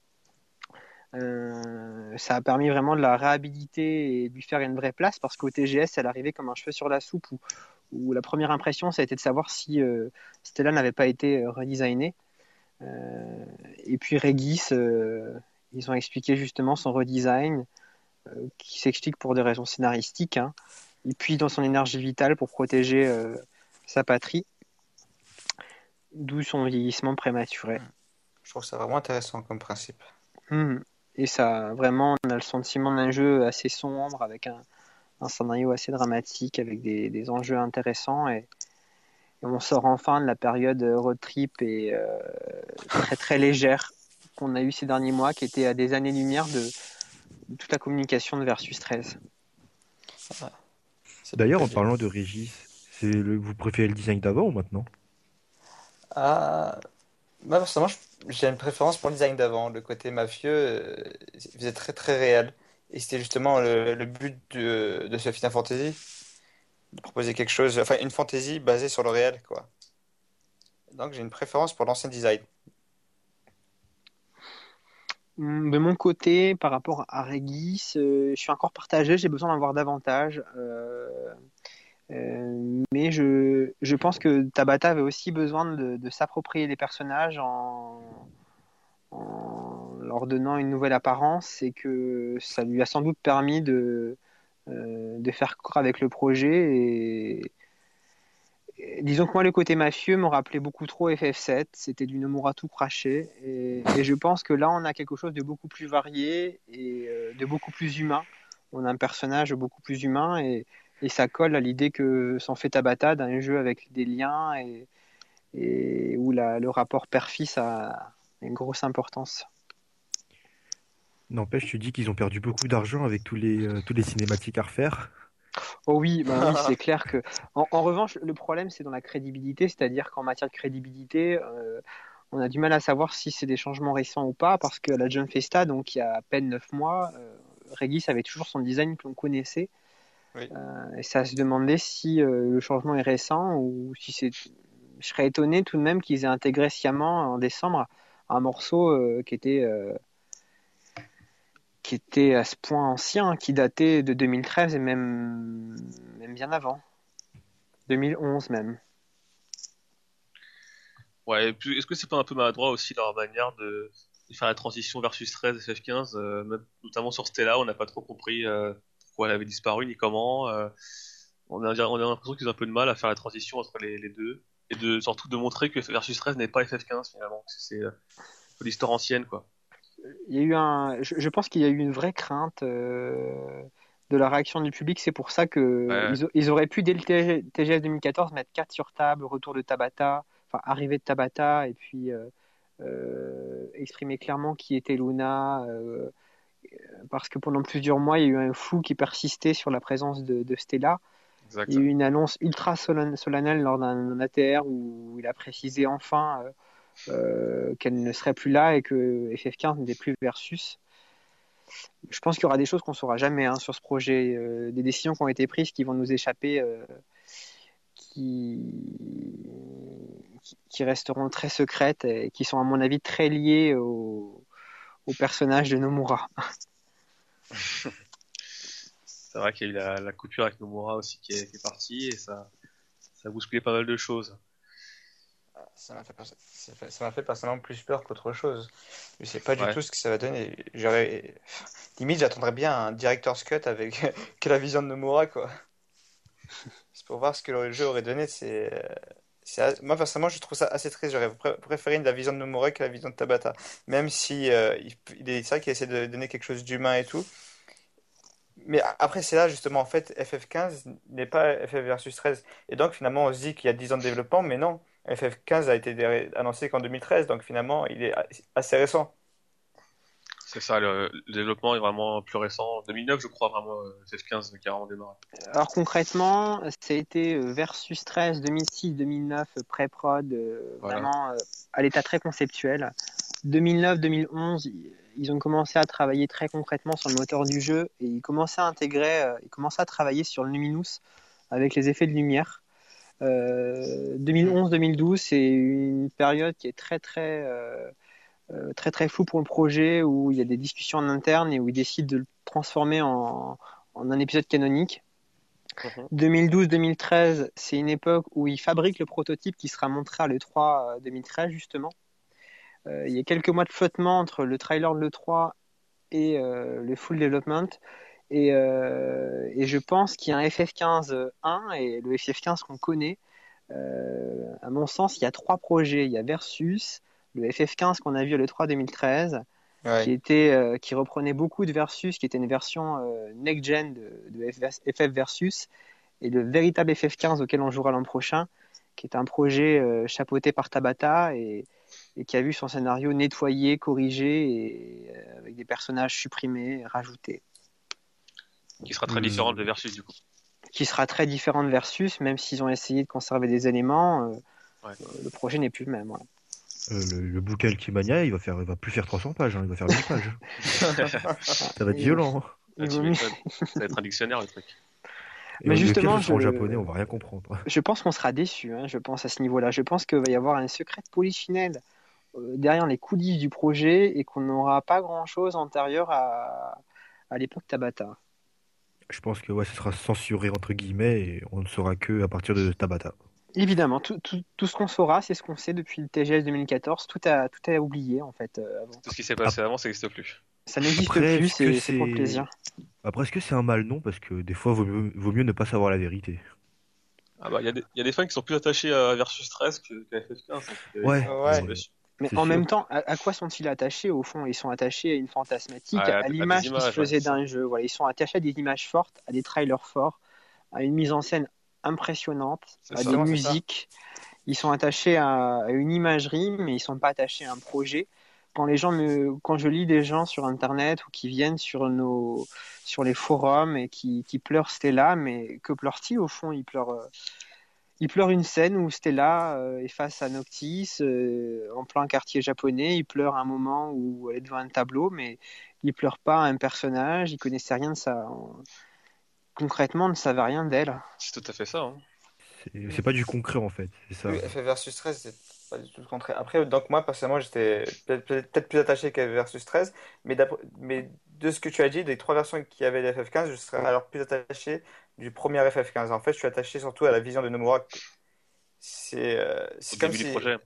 Euh, ça a permis vraiment de la réhabiliter et de lui faire une vraie place parce qu'au T G S, elle arrivait comme un cheveu sur la soupe où, où la première impression, ça a été de savoir si euh, Stella n'avait pas été redesignée. Euh, et puis Regis, euh, ils ont expliqué justement son redesign euh, qui s'explique pour des raisons scénaristiques, hein, et puis dans son énergie vitale pour protéger euh, sa patrie, d'où son vieillissement prématuré. Je trouve ça vraiment intéressant comme principe. Mmh. Et ça, vraiment, on a le sentiment d'un jeu assez sombre, avec un, un scénario assez dramatique, avec des, des enjeux intéressants. Et, et on sort enfin de la période road trip et euh, très très légère qu'on a eu ces derniers mois, qui était à des années-lumière de, de toute la communication de Versus treize. C'est D'ailleurs, en bien. parlant de Régis, c'est le... vous préférez le design d'avant ou maintenant? Ah, moi, personnellement, je- j'ai une préférence pour le design d'avant. Le côté mafieux, euh, il faisait très très réel. Et c'était justement le, le but de, de ce Final Fantasy, de proposer quelque chose, enfin une fantasy basée sur le réel, quoi. Donc j'ai une préférence pour l'ancien design. De mon côté, par rapport à Regis, euh, je suis encore partagé, j'ai besoin d'en voir davantage. Euh, euh, mais je, je pense que Tabata avait aussi besoin de, de s'approprier les personnages en, en leur donnant une nouvelle apparence et que ça lui a sans doute permis de, euh, de faire corps avec le projet. Et, et disons que moi, le côté mafieux me rappelait beaucoup trop F F sept, c'était du Nomura tout craché. Et, et je pense que là, on a quelque chose de beaucoup plus varié et euh, de beaucoup plus humain. On a un personnage beaucoup plus humain et, et ça colle à l'idée que s'en fait Tabata d'un jeu avec des liens et, et où la, le rapport père-fils a une grosse importance. N'empêche, tu dis qu'ils ont perdu beaucoup d'argent avec tous les, euh, tous les cinématiques à refaire. Oh oui, ben oui, c'est clair que. En, en revanche, le problème, c'est dans la crédibilité, c'est-à-dire qu'en matière de crédibilité, euh, on a du mal à savoir si c'est des changements récents ou pas, parce qu'à la Jump Festa, donc il y a à peine neuf mois, euh, Regis avait toujours son design que l'on connaissait, Oui. euh, et ça se demandait si euh, le changement est récent ou si c'est. Je serais étonné tout de même qu'ils aient intégré sciemment en décembre un morceau euh, qui était. Euh, qui était à ce point ancien, qui datait de deux mille treize et même, même bien avant. deux mille onze même. Ouais, et puis, est-ce que c'est pas un peu maladroit aussi leur manière de, de faire la transition Versus treize F F quinze, euh, même- notamment sur Stella, on n'a pas trop compris euh, pourquoi elle avait disparu ni comment. euh, on a, on a l'impression qu'ils ont un peu de mal à faire la transition entre les, les deux et de surtout de montrer que Versus treize n'est pas F F quinze finalement, que c'est euh, un peu l'histoire ancienne quoi. Il y a eu un, je, je pense qu'il y a eu une vraie crainte euh, de la réaction du public. C'est pour ça que Ouais, ils, ils auraient pu dès le T G S deux mille quatorze mettre carte sur table, retour de Tabata, enfin arrivée de Tabata, et puis euh, euh, exprimer clairement qui était Luna. Euh, parce que pendant plusieurs mois, il y a eu un flou qui persistait sur la présence de, de Stella. Il y exact. a eu une annonce ultra solennelle lors d'un A T R où il a précisé enfin euh, euh, qu'elle ne serait plus là et que F F quinze n'était plus Versus. Je pense qu'il y aura des choses qu'on ne saura jamais hein, sur ce projet, euh, des décisions qui ont été prises qui vont nous échapper, euh, qui... qui resteront très secrètes et qui sont à mon avis très liées au, au personnage de Nomura. C'est vrai qu'il y a eu la, la coupure avec Nomura aussi qui est, qui est partie et ça, ça a bousculé pas mal de choses. Ça m'a fait, perso- ça fait- ça m'a fait personnellement plus peur qu'autre chose. Je sais pas du Ouais. tout ce que ça va donner. J'aurais... Limite, j'attendrais bien un director's cut avec que la vision de Nomura, quoi. C'est pour voir ce que le jeu aurait donné. C'est, euh, c'est... a- Moi, personnellement, je trouve ça assez triste. J'aurais pr- préféré la vision de Nomura que la vision de Tabata. Même si euh, il... il est... c'est vrai qu'il essaie de donner quelque chose d'humain et tout. Mais a- après, c'est là justement, en fait, F F quinze n'est pas F F versus treize. Et donc, finalement, on se dit qu'il y a dix ans de développement, mais non. F F quinze a été dé- annoncé qu'en deux mille treize, donc finalement, il est a- assez récent. C'est ça, le, le développement est vraiment plus récent. deux mille neuf, je crois vraiment, euh, F F quinze qui a vraiment démarré. Alors concrètement, ça a été euh, Versus treize, deux mille six, deux mille neuf, euh, pré-prod, euh, Voilà. vraiment euh, à l'état très conceptuel. deux mille neuf, deux mille onze, ils ils ont commencé à travailler très concrètement sur le moteur du jeu et ils commençaient à intégrer, euh, ils commençaient à travailler sur le Luminous avec les effets de lumière. Euh, deux mille onze, deux mille douze, c'est une période qui est très très euh, euh, très très floue pour le projet où il y a des discussions en interne et où ils décident de le transformer en, en un épisode canonique. Mhm. deux mille douze deux mille treize, c'est une époque où ils fabriquent le prototype qui sera montré à l'E trois deux mille treize justement. Euh, il y a quelques mois de flottement entre le trailer de l'E trois et euh, le full development. Et, euh, et je pense qu'il y a un F F quinze un et le F F quinze qu'on connaît. Euh, à mon sens, il y a trois projets. Il y a Versus, le F F quinze qu'on a vu à l'E trois deux mille treize, qui Ouais. était, euh, qui reprenait beaucoup de Versus, qui était une version euh, next-gen de, de F F Versus, et le véritable F F quinze auquel on jouera l'an prochain, qui est un projet euh, chapeauté par Tabata et, et qui a vu son scénario nettoyé, corrigé, et, euh, avec des personnages supprimés, rajoutés. Qui sera très Euh, différente de Versus du coup. Qui sera très différent de Versus, même s'ils ont essayé de conserver des éléments, euh, Ouais. le projet n'est plus le même. Ouais. euh, le, le bouquin Alchimania, il va faire, il va plus faire trois cents pages, hein, il va faire mille pages. Ça va être Et- violent. Hein. il Ah, tu vaut mieux- m'étonnes. Ça va être un dictionnaire le truc. Et Mais lequel justement, ce sera en je- japonais, on va rien comprendre. Je pense qu'on sera déçu, hein, je pense à ce niveau-là. Je pense qu'il va y avoir un secret de polichinelle euh, derrière les coulisses du projet et qu'on n'aura pas grand-chose antérieur à, à l'époque Tabata. Je pense que ouais, ce sera censuré entre guillemets et on ne saura que à partir de Tabata. Évidemment, tout, tout, tout ce qu'on saura, c'est ce qu'on sait depuis le T G S deux mille quatorze. Tout a, tout a oublié, en fait, euh, avant. Tout ce qui s'est passé avant, ça n'existe plus. Ça n'existe Après, plus, est-ce que c'est c'est pour le c'est- plaisir. Après, est-ce que c'est un mal? Non, parce que des fois, vaut mieux, vaut mieux ne pas savoir la vérité. Ah bah, il y, a des- il y a des fans qui sont plus attachés à Versus treize que- qu'à F F quinze. donc, euh, Ouais, ils sont Ouais. déçus. Mais c'est en sûr. même temps, à, à quoi sont-ils attachés au fond? Ils sont attachés à une fantasmatique, À- à à des l'image qui se images, faisait ouais, c'est d'un jeu. Voilà, ils sont attachés à des images fortes, à des trailers forts, à une mise en scène impressionnante, C'est à ça. des Justement, c'est ça. musiques. Ils sont attachés à, à une imagerie, mais ils sont pas attachés à un projet. Quand les gens me, quand je lis des gens sur Internet ou qui viennent sur nos, sur les forums et qui, qui pleurent Stella, mais que pleurent-ils au fond? Ils pleurent, euh, ils pleurent une scène où Stella euh, est face à Noctis euh, en plein quartier japonais. Ils pleurent un moment où elle est devant un tableau, mais ils pleurent pas un personnage. Ils connaissaient rien de ça. Concrètement, ils ne savaient rien d'elle. C'est tout à fait ça. Hein. C'est c'est pas du concret en fait. C'est ça. Oui, F F versus treize, c'est pas du tout le contraire. Après, donc moi, personnellement, j'étais peut-être peut-être plus attaché qu'à versus treize, mais, d'après- mais de ce que tu as dit, des trois versions qu'il y avait de F F quinze, je serais alors plus attaché du premier F F quinze. En fait, je suis attaché surtout à la vision de Nomura. C'est euh, Au c'est comme début du si... projet.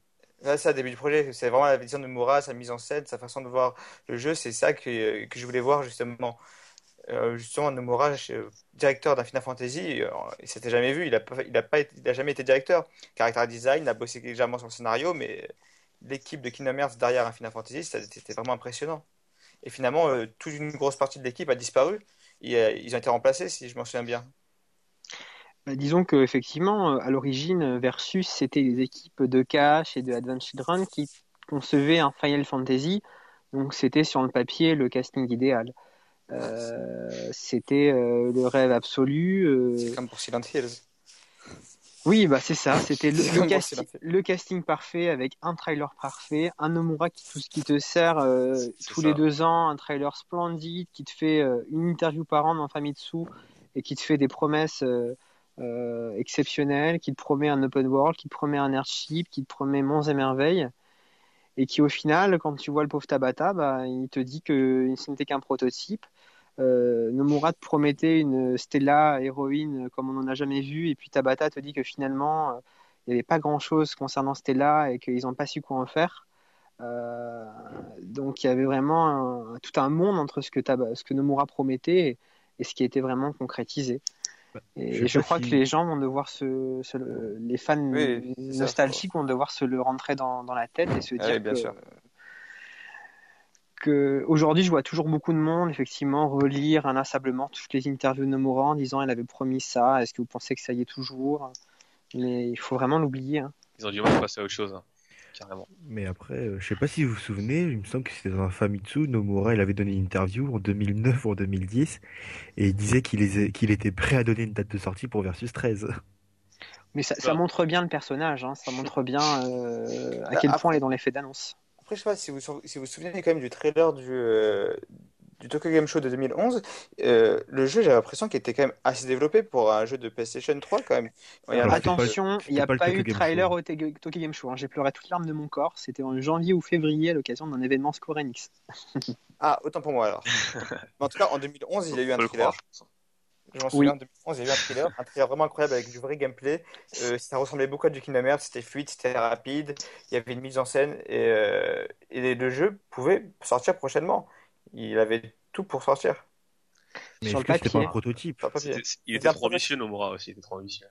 Là, c'est le début du projet. C'est vraiment la vision de Nomura, sa mise en scène, sa façon de voir le jeu. C'est ça que, que je voulais voir, justement. Euh, justement, Nomura, euh, directeur d'un Final Fantasy, euh, il s'était jamais vu. Il a, pas, il a, pas été- il a jamais été directeur. Character design, il a bossé légèrement sur le scénario, mais l'équipe de Kingdom Hearts derrière un Final Fantasy, ça- c'était vraiment impressionnant. Et finalement, euh, toute une grosse partie de l'équipe a disparu. Et, euh, ils ont été remplacés, si je m'en souviens bien. Bah, disons que effectivement, euh, à l'origine, euh, Versus, c'était les équipes de Cash et de Advance Children qui concevaient un Final Fantasy. Donc c'était sur le papier le casting idéal. Euh, c'était euh, le rêve absolu. C'est euh, comme pour Silent Hills. Oui, bah c'est ça. C'était le, C'est le, comme pour casti- Silent Hills. le casting parfait avec un trailer parfait, un Nomura qui tout ce qui te sert euh, C'est tous ça. les deux ans, un trailer splendide qui te fait euh, une interview par an dans Famitsu et qui te fait des promesses euh, euh, exceptionnelles, qui te promet un open world, qui te promet un airship, qui te promet monts et merveilles, et qui au final, quand tu vois le pauvre Tabata, bah, il te dit que ce n'était qu'un prototype. Euh, Nomura te promettait une Stella héroïne comme on n'en a jamais vu, et puis Tabata te dit que finalement euh, il n'y avait pas grand chose concernant Stella et qu'ils n'ont pas su quoi en faire. Euh, donc il y avait vraiment un- tout un monde entre ce que, Taba- ce que Nomura promettait et, et ce qui était vraiment concrétisé. Bah, Et, je et sais je pas crois que si. les gens vont devoir se, se le- les fans Oui, c'est ça. nostalgiques vont devoir se le rentrer dans, dans la tête et se Ah dire oui, bien que sûr. que aujourd'hui je vois toujours beaucoup de monde effectivement relire inlassablement toutes les interviews de Nomura en disant elle avait promis ça, est-ce que vous pensez que ça y est toujours? Mais il faut vraiment l'oublier, hein. Ils ont du mal à passer à autre chose, hein, carrément. Mais après, euh, je sais pas si vous vous souvenez, il me semble que c'était dans un Famitsu, Nomura, il avait donné une interview en deux mille neuf ou en deux mille dix, et il disait qu'il est- qu'il était prêt à donner une date de sortie pour Versus treize. Mais ça, ça Bah. montre bien le personnage, hein. Ça montre bien euh, à Bah, quel point après- elle est dans l'effet d'annonce. Après, je sais pas si vous sou- si vous vous souvenez quand même du trailer du, euh, du Tokyo Game Show de deux mille onze. Euh, le jeu, j'ai l'impression qu'il était quand même assez développé pour un jeu de PlayStation trois quand même. Il y a un Alors, truc, c'était pas- Attention, il n'y a c'était pas le pas Tokyo eu de Game trailer Show. au Te- Tokyo Game Show, hein. J'ai pleuré toutes larmes de mon corps. C'était en janvier ou février à l'occasion d'un événement Square Enix. Ah, autant pour moi alors. Mais en tout cas, en deux mille onze, il y a eu un Faut le trailer. croire. Je m'en Oui. souviens, en deux mille onze, il y a eu un trailer, un trailer vraiment incroyable avec du vrai gameplay. Euh, ça ressemblait beaucoup à du Kingdom Hearts, c'était fluide, c'était rapide, il y avait une mise en scène et, euh, et le jeu pouvait sortir prochainement. Il avait tout pour sortir. Mais Sur est-ce le que c'était pas un papier. prototype? Sur le papier. C'était- Il C'était était un trop projet. ambitieux, Nomura aussi, il était trop ambitieux.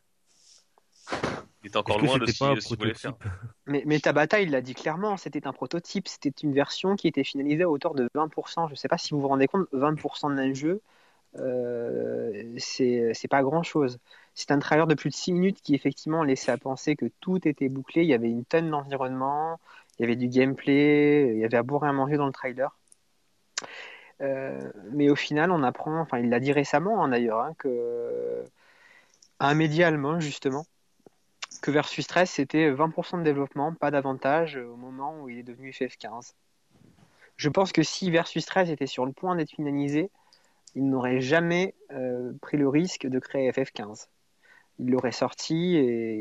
Il était encore Est-ce que loin de c'était ce pas un qu'il de ce qu'il voulait faire. prototype? Mais, mais Tabata, il l'a dit clairement, c'était un prototype, c'était une version qui était finalisée à hauteur de vingt pour cent. Je ne sais pas si vous vous rendez compte, vingt pour cent d'un jeu, euh, c'est c'est pas grand-chose. C'est un trailer de plus de six minutes qui effectivement laissait à penser que tout était bouclé, il y avait une tonne d'environnement, il y avait du gameplay, il y avait à boire et à manger dans le trailer. Euh, mais au final, on apprend, enfin il l'a dit récemment hein, d'ailleurs, hein, que à un média allemand justement, que Versus treize c'était vingt pour cent de développement, pas davantage au moment où il est devenu F F quinze. Je pense que si Versus treize était sur le point d'être finalisé, il n'aurait jamais euh, pris le risque de créer F F quinze. Il l'aurait sorti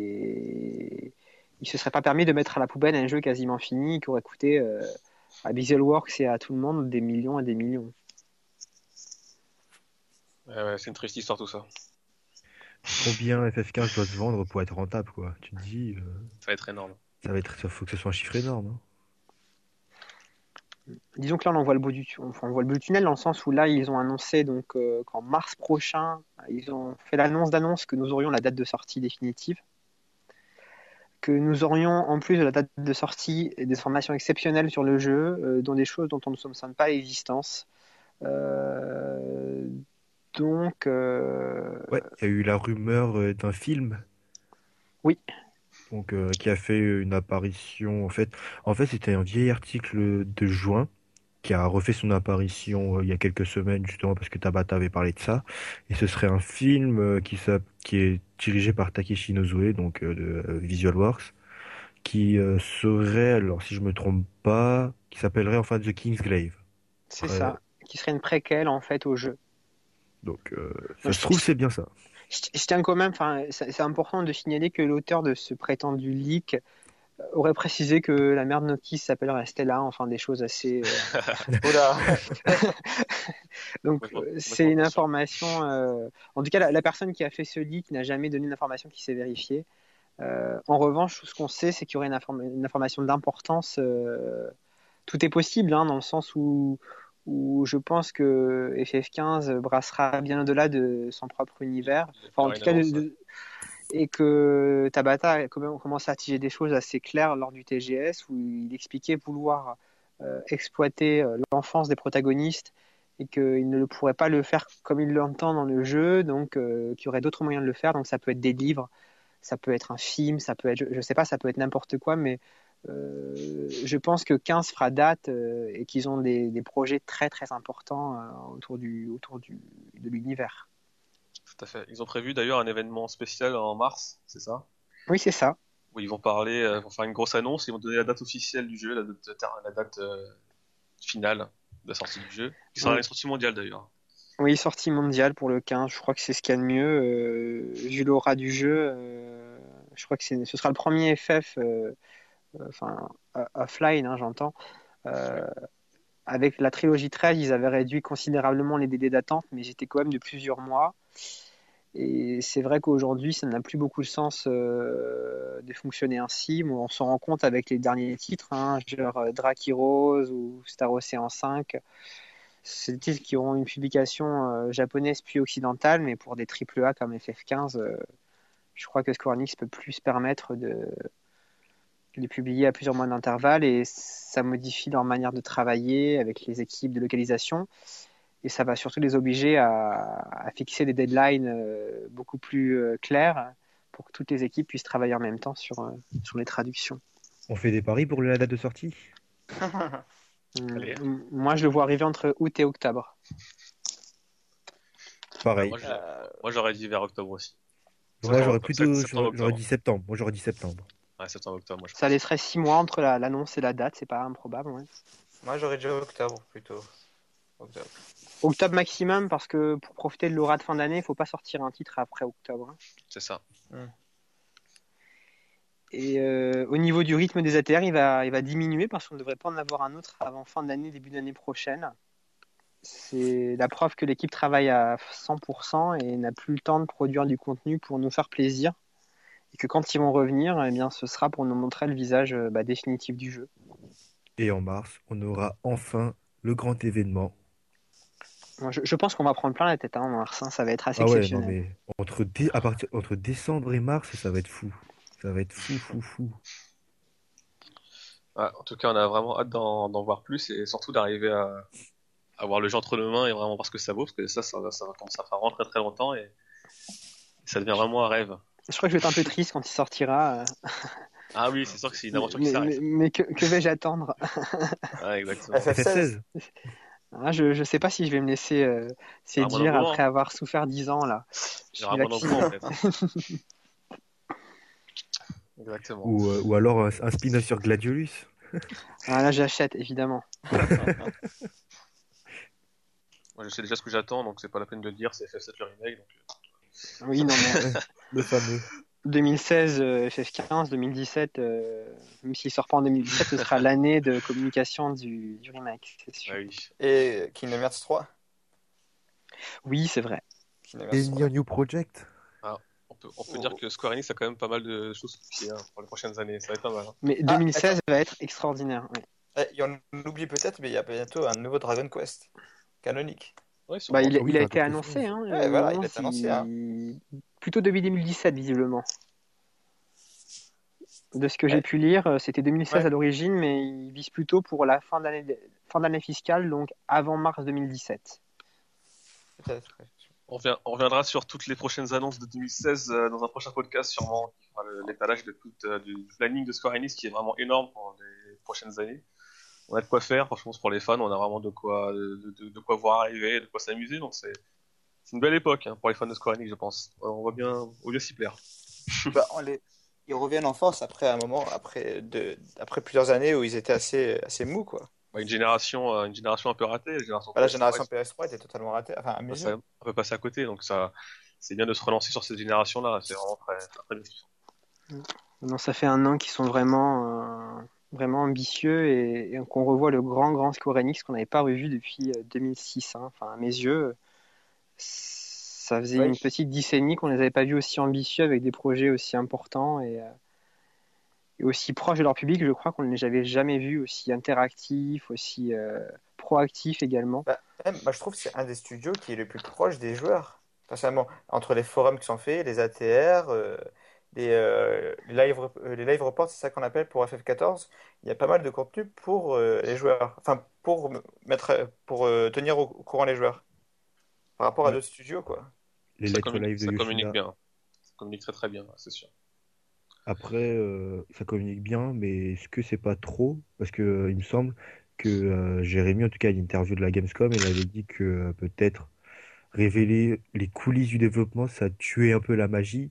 et il se serait pas permis de mettre à la poubelle un jeu quasiment fini qui aurait coûté euh, à Visualworks et à tout le monde des millions et des millions. Ouais, ouais, c'est une triste histoire tout ça. Combien F F quinze doit se vendre pour être rentable, quoi? Tu te dis, euh, Ça va être énorme. ça va être, ça faut que ce soit un chiffre énorme, hein. Disons que là on en voit le bout du, enfin, on voit le bout du tunnel dans le sens où là ils ont annoncé donc euh, qu'en mars prochain ils ont fait l'annonce d'annonce que nous aurions la date de sortie définitive, que nous aurions en plus de la date de sortie des informations exceptionnelles sur le jeu, euh, dont des choses dont on ne soupçonne pas l'existence. Euh, donc euh, Ouais, il y a eu la rumeur euh, d'un film. Oui. Donc, euh, qui a fait une apparition. En fait, en fait, c'était un vieil article de juin qui a refait son apparition euh, il y a quelques semaines, justement parce que Tabata avait parlé de ça. Et ce serait un film euh, qui, s'app- qui est dirigé par Takeshi Inoue, donc euh, de euh, Visualworks, qui euh, serait, alors si je me trompe pas, qui s'appellerait enfin The Kingsglaive. c'est Ouais. ça, qui serait une préquelle en fait au jeu. Donc, euh, ça Non, se je- trouve, c'est bien ça. Je, je tiens quand même, enfin, c'est c'est important de signaler que l'auteur de ce prétendu leak euh, aurait précisé que la mère de Nokia s'appellerait Stella, enfin des choses assez. euh, Oula. Donc Complètement- euh, complètement c'est une possible. information. euh, En tout cas, la, la personne qui a fait ce leak n'a jamais donné une information qui s'est vérifiée. Euh, en revanche, tout ce qu'on sait, c'est qu'il y aurait une, inform- une information d'importance. Euh, tout est possible, hein, dans le sens où, où je pense que F F quinze brassera bien au-delà de son propre univers. Enfin, en tout cas, de, de, et que Tabata a commencé à tiger des choses assez claires lors du T G S, où il expliquait vouloir euh, exploiter euh, l'enfance des protagonistes et qu'il ne pourrait pas le faire comme il l'entend dans le jeu, donc euh, qu'il y aurait d'autres moyens de le faire. Donc ça peut être des livres, ça peut être un film, ça peut être, je, je sais pas, ça peut être n'importe quoi, mais euh, je pense que quinze fera date euh, et qu'ils ont des, des projets très très importants euh, autour, du, autour du, de l'univers. Tout à fait. Ils ont prévu d'ailleurs un événement spécial en mars, c'est ça? Oui, c'est ça. Où ils vont parler, euh, vont faire une grosse annonce, ils vont donner la date officielle du jeu, la date, la date euh, finale de la sortie du jeu, qui sera oui. une sortie mondiale d'ailleurs. Oui, sortie mondiale pour le quinze, je crois que c'est ce qu'il y a de mieux. Euh, vu l'aura du jeu, euh, je crois que c'est, ce sera le premier F F, euh, enfin, offline, hein, j'entends. Euh, avec la trilogie treize, ils avaient réduit considérablement les délais d'attente, mais j'étais quand même de plusieurs mois. Et c'est vrai qu'aujourd'hui, ça n'a plus beaucoup de sens euh, de fonctionner ainsi. Bon, on s'en rend compte avec les derniers titres, hein, genre Drake Heroes ou Star Ocean cinq. C'est des titres qui auront une publication euh, japonaise puis occidentale, mais pour des triple A comme F F quinze, euh, je crois que Square Enix peut plus se permettre de, de les publier à plusieurs mois d'intervalle, et ça modifie leur manière de travailler avec les équipes de localisation. Et ça va surtout les obliger à, à fixer des deadlines euh, beaucoup plus euh, clairs pour que toutes les équipes puissent travailler en même temps sur, euh, sur les traductions. On fait des paris pour la date de sortie? Allez. Hum, Moi, je le vois arriver entre août et octobre. Pareil. Moi, je- moi, j'aurais dit vers octobre aussi. Moi, j'aurais plutôt, Septembre, j'aurais, j'aurais octobre. dit septembre. Moi, j'aurais dit septembre. Ouais, septembre, octobre, moi je Ça laisserait six mois entre la- l'annonce et la date, c'est pas improbable. Ouais. Moi, j'aurais dit octobre plutôt. Octobre. Octobre maximum, parce que pour profiter de l'aura de fin d'année, il faut pas sortir un titre après octobre. Hein. C'est ça. Et euh, au niveau du rythme des A T R, il va, il va diminuer parce qu'on ne devrait pas en avoir un autre avant fin d'année, début d'année prochaine. C'est la preuve que l'équipe travaille à cent pour cent et n'a plus le temps de produire du contenu pour nous faire plaisir. Et que quand ils vont revenir, eh bien, ce sera pour nous montrer le visage bah, définitif du jeu. Et en mars, on aura enfin le grand événement. Moi, je, je pense qu'on va prendre plein la tête hein, en mars, hein, ça va être assez Ah ouais, non, exceptionnel. mais entre, dé- à partir, entre décembre et mars, ça va être fou. Ça va être fou, fou, fou. Ouais, en tout cas, on a vraiment hâte d'en, d'en voir plus et surtout d'arriver à avoir le jeu entre nos mains et vraiment voir ce que ça vaut, parce que ça, ça, va- ça va commencer à faire vraiment très très longtemps et ça devient vraiment un rêve. Je crois que je vais être un peu triste quand il sortira. euh, Ah oui, c'est sûr que c'est une aventure qui mais, s'arrête. mais, mais que, que vais-je attendre? Ouais, exactement. F F seize. Ah, je ne sais pas si je vais me laisser euh, séduire Ah, moi non plus, après hein. avoir souffert dix ans là. Je suis J'ai vraiment vacciné. en fait. Exactement. Ou, euh, ou alors un, un spin-off sur Gladiolus. Ah, là, j'achète évidemment. Moi, je sais déjà ce que j'attends, donc c'est pas la peine de le dire, c'est F F sept le remake. Donc... Oui, non, mais Le fameux. deux mille seize, euh, F F quinze, deux mille dix-sept, euh, même s'il sort pas en deux mille dix-sept, ce sera l'année de communication du, du remake, c'est sûr. Ah oui. Et Kingdom Hearts trois. Oui, c'est vrai. Kingdom Et Hearts trois. New Project. On peut, on peut dire que Square Enix a quand même pas mal de choses qui, hein, pour les prochaines années, ça va être pas mal. Hein. Mais deux mille seize va être extraordinaire. Oui. Eh, et on oublie peut-être, mais il y a bientôt un nouveau Dragon Quest canonique. Ouais, sûrement. Bah, il, Ah oui, il a ça été raconte annoncé. quelque Hein, Ouais, euh, voilà, il a non, été annoncé, il- hein. Plutôt depuis deux mille dix-sept, visiblement. De ce que j'ai Ouais. pu lire, euh, c'était deux mille seize Ouais. à l'origine, mais il vise plutôt pour la fin d'année, fin d'année fiscale, donc avant mars deux mille dix-sept. Peut-être. On, revient- on reviendra sur toutes les prochaines annonces de deux mille seize euh, dans un prochain podcast, sûrement, qui fera le- l'étalage de tout, euh, du planning de Square Enix qui est vraiment énorme pour les prochaines années. On a de quoi faire, franchement, pour les fans, on a vraiment de quoi, de, de- de quoi voir arriver, de quoi s'amuser, donc c'est c'est une belle époque hein, pour les fans de Square Enix, je pense. On va bien, on va bien s'y plaire. Bah, on les... Ils reviennent en force après un moment, après, de... après plusieurs années où ils étaient assez, assez mous, quoi. Bah, une génération, euh, une génération un peu ratée, la génération. Bah, la P S trois, génération P S trois était totalement ratée. Enfin, à mes on yeux. peut- on peut passer à côté, donc ça, c'est bien de se relancer sur cette génération-là. C'est vraiment très, très, très bien. Non, ça fait un an qu'ils sont vraiment, euh, vraiment ambitieux et, et qu'on revoit le grand, grand Square Enix qu'on n'avait pas revu depuis euh, deux mille six. Hein. Enfin, à mes yeux, Ça faisait Ouais. une petite décennie qu'on les avait pas vus aussi ambitieux avec des projets aussi importants et, euh, et aussi proches de leur public. Je crois qu'on ne les avait jamais vus aussi interactifs, aussi euh, proactifs également. Bah, même, moi, je trouve que c'est un des studios qui est le plus proche des joueurs. Personnellement, entre les forums qui sont faits, les A T R, euh, les, euh, les live, rep- euh, les live reports, c'est ça qu'on appelle pour F F quatorze. Il y a pas mal de contenu pour euh, les joueurs. Enfin, pour m- mettre, pour euh, tenir au, au courant les joueurs. Par rapport à Ouais. d'autres studios, quoi. Les Ça, lettres communique, live de ça communique Yoshida. bien. Ça communique très très bien, c'est sûr. Après, euh, ça communique bien, mais est-ce que c'est pas trop? Parce que euh, il me semble que euh, Jérémy, en tout cas, à l'interview de la Gamescom, il avait dit que euh, peut-être révéler les coulisses du développement, ça tuait un peu la magie.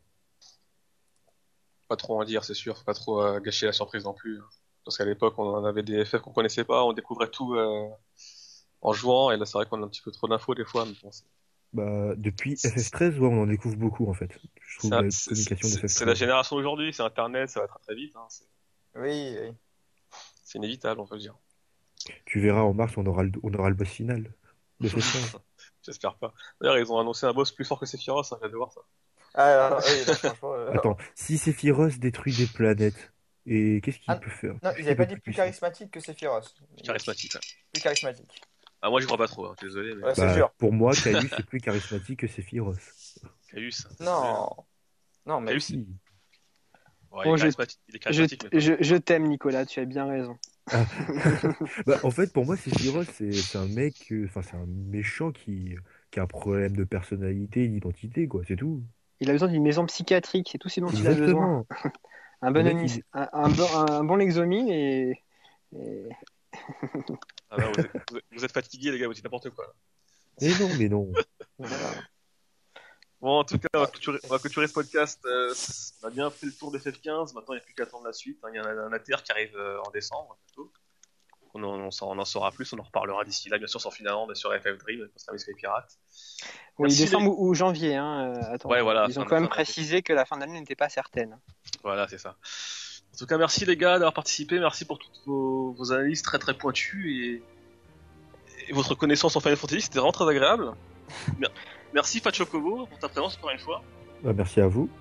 Pas trop en dire, c'est sûr. Faut pas trop euh, gâcher la surprise non plus, hein. Parce qu'à l'époque, on en avait des F F qu'on connaissait pas, on découvrait tout euh, en jouant, et là, c'est vrai qu'on a un petit peu trop d'infos des fois. Mais bon, c'est Bah, depuis F F treize, ouais, on en découvre beaucoup en fait. Je trouve c'est un- la c'est- communication de c'est- F F c'est la treize. génération d'aujourd'hui, c'est Internet, ça va très très vite. Hein. C'est Oui, oui. c'est inévitable, on peut le dire. Tu verras en mars, on aura le, on aura le boss final de F F quinze. J'espère pas. D'ailleurs, ils ont annoncé un boss plus fort que Sephiroth, hein, j'ai hâte de voir ça. Ah, alors, oui, là, franchement. euh, Attends, si Sephiroth détruit des planètes, et qu'est-ce qu'il Ah, peut faire? Non, Qu'est-ce ils qu'il n'avaient pas peut dit plus puissant? charismatique que Sephiroth. Charismatique. hein. Plus charismatique. Ah, moi, j'y crois pas trop, hein, désolé, mais Ouais, c'est Bah, sûr. pour moi, Caius est plus charismatique que Sephiroth. Caius. Non. Non, mais Caius, Si. ouais, Bon, il est je- charismatique, il est Je, charismatique, mais je, je t'aime, Nicolas, tu as bien raison. Bah, en fait, pour moi, Sephiroth, c'est c'est un mec, euh, enfin, c'est un méchant qui, qui a un problème de personnalité, d'identité, quoi, c'est tout. Il a besoin d'une maison psychiatrique, c'est tout ce dont il a besoin. Exactement. Un bon, Le mec, onis- il- un, un bon, un bon Lexomil et, et- Ah, non, vous, êtes, vous êtes- vous êtes fatigués, les gars, vous dites n'importe quoi. là. Mais non, mais non. voilà. Bon, en tout cas, on va clôturer, on va clôturer ce podcast. Euh, on a bien fait le tour des F F quinze. Maintenant, il n'y a plus qu'à attendre la suite, hein. Il y a un, un A T R qui arrive euh, en décembre, bientôt. On en, on, s'en- on en saura plus, on en reparlera d'ici là, bien sûr, sur Finaland et sur F F Dream, pour service Sky Pirate. Oui, Merci, décembre ou, ou janvier. Hein. euh, attends. Ouais, voilà, Ils ont fin- quand même fin d'année. précisé que la fin d'année n'était pas certaine. Voilà, c'est ça. En tout cas, merci les gars d'avoir participé, merci pour toutes vos, vos analyses très très pointues et, et votre connaissance en Final Fantasy, c'était vraiment très agréable. Mer- Merci Fat Chocobo pour ta présence encore une fois. Bah, merci à vous.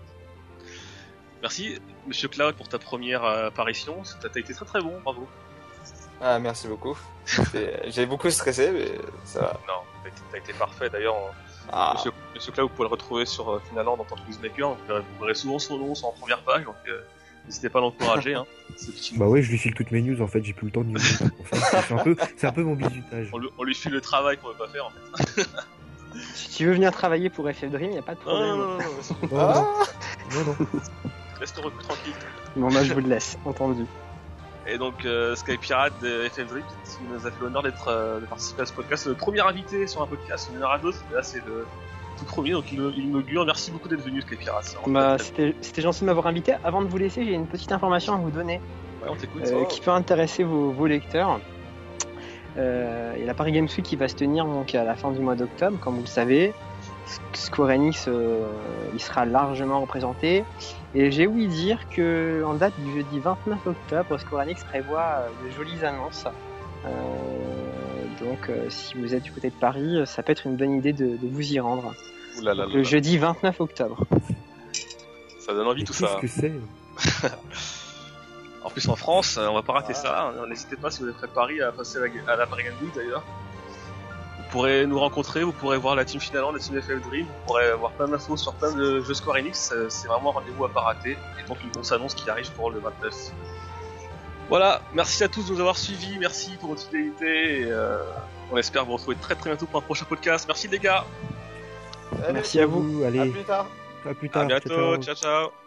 Merci Monsieur Cloud pour ta première euh, apparition, t'as t'as été très très bon, bravo. Ah, merci beaucoup. C'est- J'ai beaucoup stressé, mais ça va. Non, t'as été, t'as été parfait d'ailleurs. on- Ah, Monsieur, Monsieur Cloud, vous pouvez le retrouver sur euh, Finaland en tant que newsmaker, vous verrez, vous verrez souvent son nom, son en première page, donc euh, n'hésitez pas à l'encourager. Hein. C'est petit- Bah ouais, je lui file toutes mes news, en fait, j'ai plus le temps de news. Pour ça, c'est un peu, c'est un peu mon bisutage. on, lui, on lui file le travail qu'on veut pas faire en fait. Si tu veux venir travailler pour F F Dream, il n'y a pas de Non, problème. non, non, non, non, Oh, Ah non, non. laisse le recul tranquille. Bon, bah, je vous le laisse, entendu. Et donc euh, Sky Pirate de F F Dream qui nous a fait l'honneur d'être euh, de participer à ce podcast. C'est le premier invité sur un podcast, il y en aura d'autres, mais là c'est le tout premier, donc il, il inaugure. Merci beaucoup d'être venu Sky Pirate. C'est vraiment Bah, très, très- c'était c'était gentil de m'avoir invité. Avant de vous laisser, j'ai une petite information à vous donner Ouais, on t'écoute. euh, qui peut intéresser vos, vos lecteurs. Euh, Il y a la Paris Games Week qui va se tenir donc à la fin du mois d'octobre, comme vous le savez. Square Enix euh, il sera largement représenté. Et j'ai ouï dire que en date du jeudi vingt-neuf octobre, Square Enix prévoit euh, de jolies annonces. Euh, donc, euh, si vous êtes du côté de Paris, euh, ça peut être une bonne idée de, de vous y rendre. Ouh là là là Le là. jeudi vingt-neuf octobre. Ça donne envie Et tout qu'est-ce ça. que c'est? En plus en France, euh, on va pas rater Ah. ça. hein. N'hésitez pas si vous êtes près de Paris à passer à la, à la Paris Game Week d'ailleurs. Vous pourrez nous rencontrer, vous pourrez voir la team Finaland, la team F F Dream, vous pourrez avoir plein d'infos sur plein de jeux Square Enix. C'est- C'est vraiment un rendez-vous à pas rater. Et donc une grosse annonce qui arrive pour le vingt-neuf. Voilà, merci à tous de nous avoir suivis, merci pour votre fidélité. Et, euh, on espère vous retrouver très très bientôt pour un prochain podcast. Merci les gars, salut. Merci à vous. À Allez, plus tard. à plus tard. à bientôt, ciao, ciao. ciao ciao.